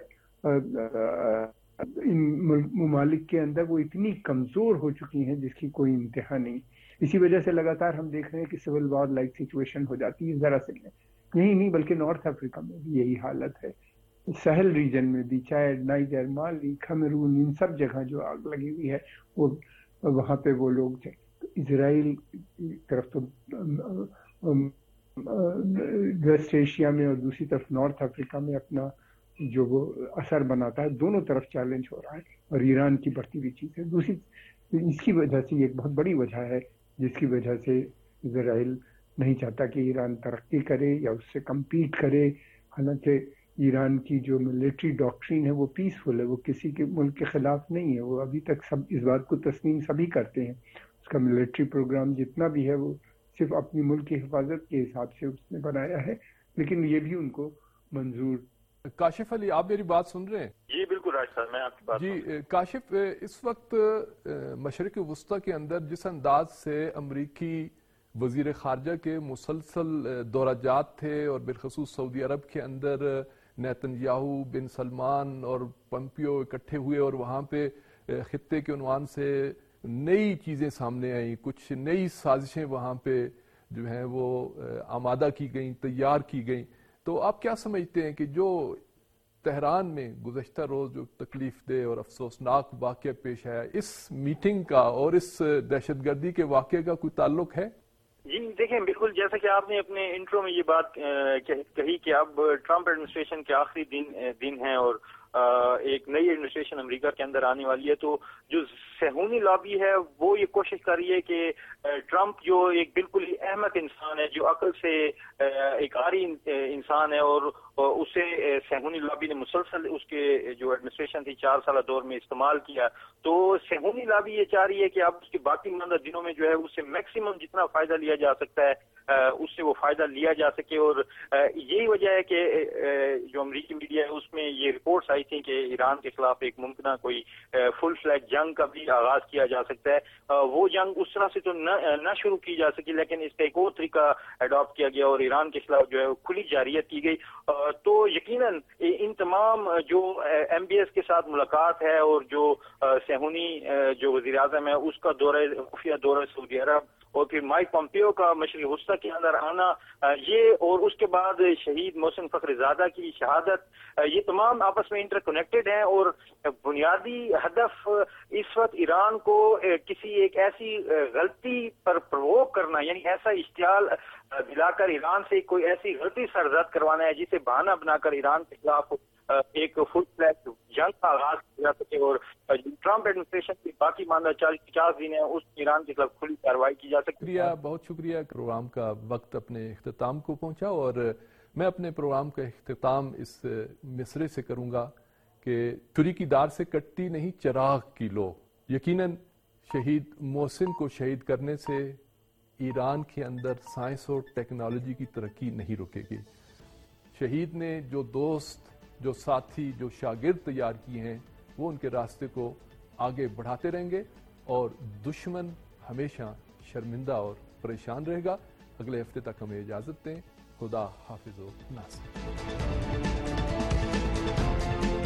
ان ممالک کے اندر، وہ اتنی کمزور ہو چکی ہیں جس کی کوئی انتہا نہیں۔ اسی وجہ سے لگاتار ہم دیکھ رہے ہیں کہ سول وار لائک سچویشن ہو جاتی ہے ذرا سے، یہی نہیں بلکہ نارتھ افریقہ میں بھی یہی حالت ہے، ساحل ریجن میں بھی، چیڈ، نائجر، مالی، کیمرون، ان سب جگہ جو آگ لگی ہوئی ہے، وہ وہاں پہ وہ لوگ تھے۔ اسرائیل طرف تو ویسٹ ایشیا میں اور دوسری طرف نارتھ افریقہ میں اپنا جو وہ اثر بناتا ہے، دونوں طرف چیلنج ہو رہا ہے، اور ایران کی بڑھتی ہوئی چیز ہے۔ دوسری اس کی وجہ سے ایک بہت بڑی وجہ ہے جس کی وجہ سے اسرائیل نہیں چاہتا کہ ایران ترقی کرے یا اس سے کمپیٹ کرے۔ حالانکہ ایران کی جو ملٹری ڈاکٹرین ہے وہ پیسفل ہے، وہ کسی کے ملک کے خلاف نہیں ہے، وہ ابھی تک سب اس بات کو تسلیم سبھی کرتے ہیں۔ اس کا ملٹری پروگرام جتنا بھی ہے وہ صرف اپنی ملک کی حفاظت کے حساب سے اس نے بنایا ہے، لیکن یہ بھی ان کو منظور۔ کاشف علی آپ میری بات سن رہے ہیں؟ جی بالکل راج صاحب، میں آپ کی بات جی کاشف، اس وقت مشرق وسطی کے اندر جس انداز سے امریکی وزیر خارجہ کے مسلسل دورہ جات تھے، اور بالخصوص سعودی عرب کے اندر نیتن یاہو، بن سلمان اور پمپیو اکٹھے ہوئے اور وہاں پہ خطے کے عنوان سے نئی چیزیں سامنے آئیں، کچھ نئی سازشیں وہاں پہ جو ہیں وہ آمادہ کی گئیں، تیار کی گئیں، تو آپ کیا سمجھتے ہیں کہ جو تہران میں گزشتہ روز جو تکلیف دہ اور افسوسناک واقعہ پیش آیا، اس میٹنگ کا اور اس دہشت گردی کے واقعے کا کوئی تعلق ہے؟ جی دیکھیں، بالکل جیسا کہ آپ نے اپنے انٹرو میں یہ بات کہی کہ اب ٹرمپ ایڈمنسٹریشن کے آخری دن دن ہیں اور ایک نئی ایڈمنسٹریشن امریکہ کے اندر آنے والی ہے، تو جو صہیونی لابی ہے وہ یہ کوشش کر رہی ہے کہ ٹرمپ جو ایک بالکل ہی احمق انسان ہے، جو عقل سے ایک عاری انسان ہے، اور اسے صہیونی لابی نے مسلسل اس کے جو ایڈمنسٹریشن تھی چار سالہ دور میں استعمال کیا، تو صہیونی لابی یہ چاہ رہی ہے کہ اب اس کے باقی ماندہ دنوں میں جو ہے اس سے میکسیمم جتنا فائدہ لیا جا سکتا ہے اس سے وہ فائدہ لیا جا سکے، اور یہی وجہ ہے کہ جو امریکی میڈیا ہے اس میں یہ رپورٹس آئی تھیں کہ ایران کے خلاف ایک ممکنہ کوئی فل فلیج جنگ کا بھی آغاز کیا جا سکتا ہے۔ وہ جنگ اس طرح سے تو نہ شروع کی جا سکی، لیکن اس کا ایک اور طریقہ اڈاپٹ کیا گیا اور ایران کے خلاف جو ہے کھلی جارحیت کی گئی۔ تو یقیناً ان تمام جو ایم بی ایس کے ساتھ ملاقات ہے اور جو صہیونی جو وزیر اعظم ہے اس کا دورہ خفیہ دورہ سعودی عرب، اور پھر مائک پومپیو کا مشرق وسطی کے اندر آنا، یہ اور اس کے بعد شہید محسن فخرزادہ کی شہادت، یہ تمام آپس میں انٹر کنیکٹڈ ہیں، اور بنیادی ہدف اس وقت ایران کو کسی ایک ایسی غلطی پر پرووک کرنا، یعنی ایسا اشتعال دلا کر ایران سے کوئی ایسی غلطی سرزد کروانا ہے جسے بہانہ بنا کر ایران کے خلاف ایک فل فلیج جنگ کا آغاز کیا جا سکے، اور ٹرمپ ایڈمنسٹریشن کی باقی ماندہ چالیس پچاس دن ہیں اس ایران کے خلاف کھلی کارروائی کی جا سکتی ہے۔ شکریہ، بہت شکریہ۔ پروگرام کا وقت اپنے اختتام کو پہنچا، اور میں اپنے پروگرام کا اختتام اس مصرعے سے کروں گا کہ چھری کی دار سے کٹتی نہیں چراغ کی لو۔ یقیناً شہید محسن کو شہید کرنے سے ایران کے اندر سائنس اور ٹیکنالوجی کی ترقی نہیں رکے گی۔ شہید نے جو دوست، جو ساتھی، جو شاگرد تیار کیے ہیں وہ ان کے راستے کو آگے بڑھاتے رہیں گے، اور دشمن ہمیشہ شرمندہ اور پریشان رہے گا۔ اگلے ہفتے تک ہمیں اجازت دیں۔ خدا حافظ و ناصر۔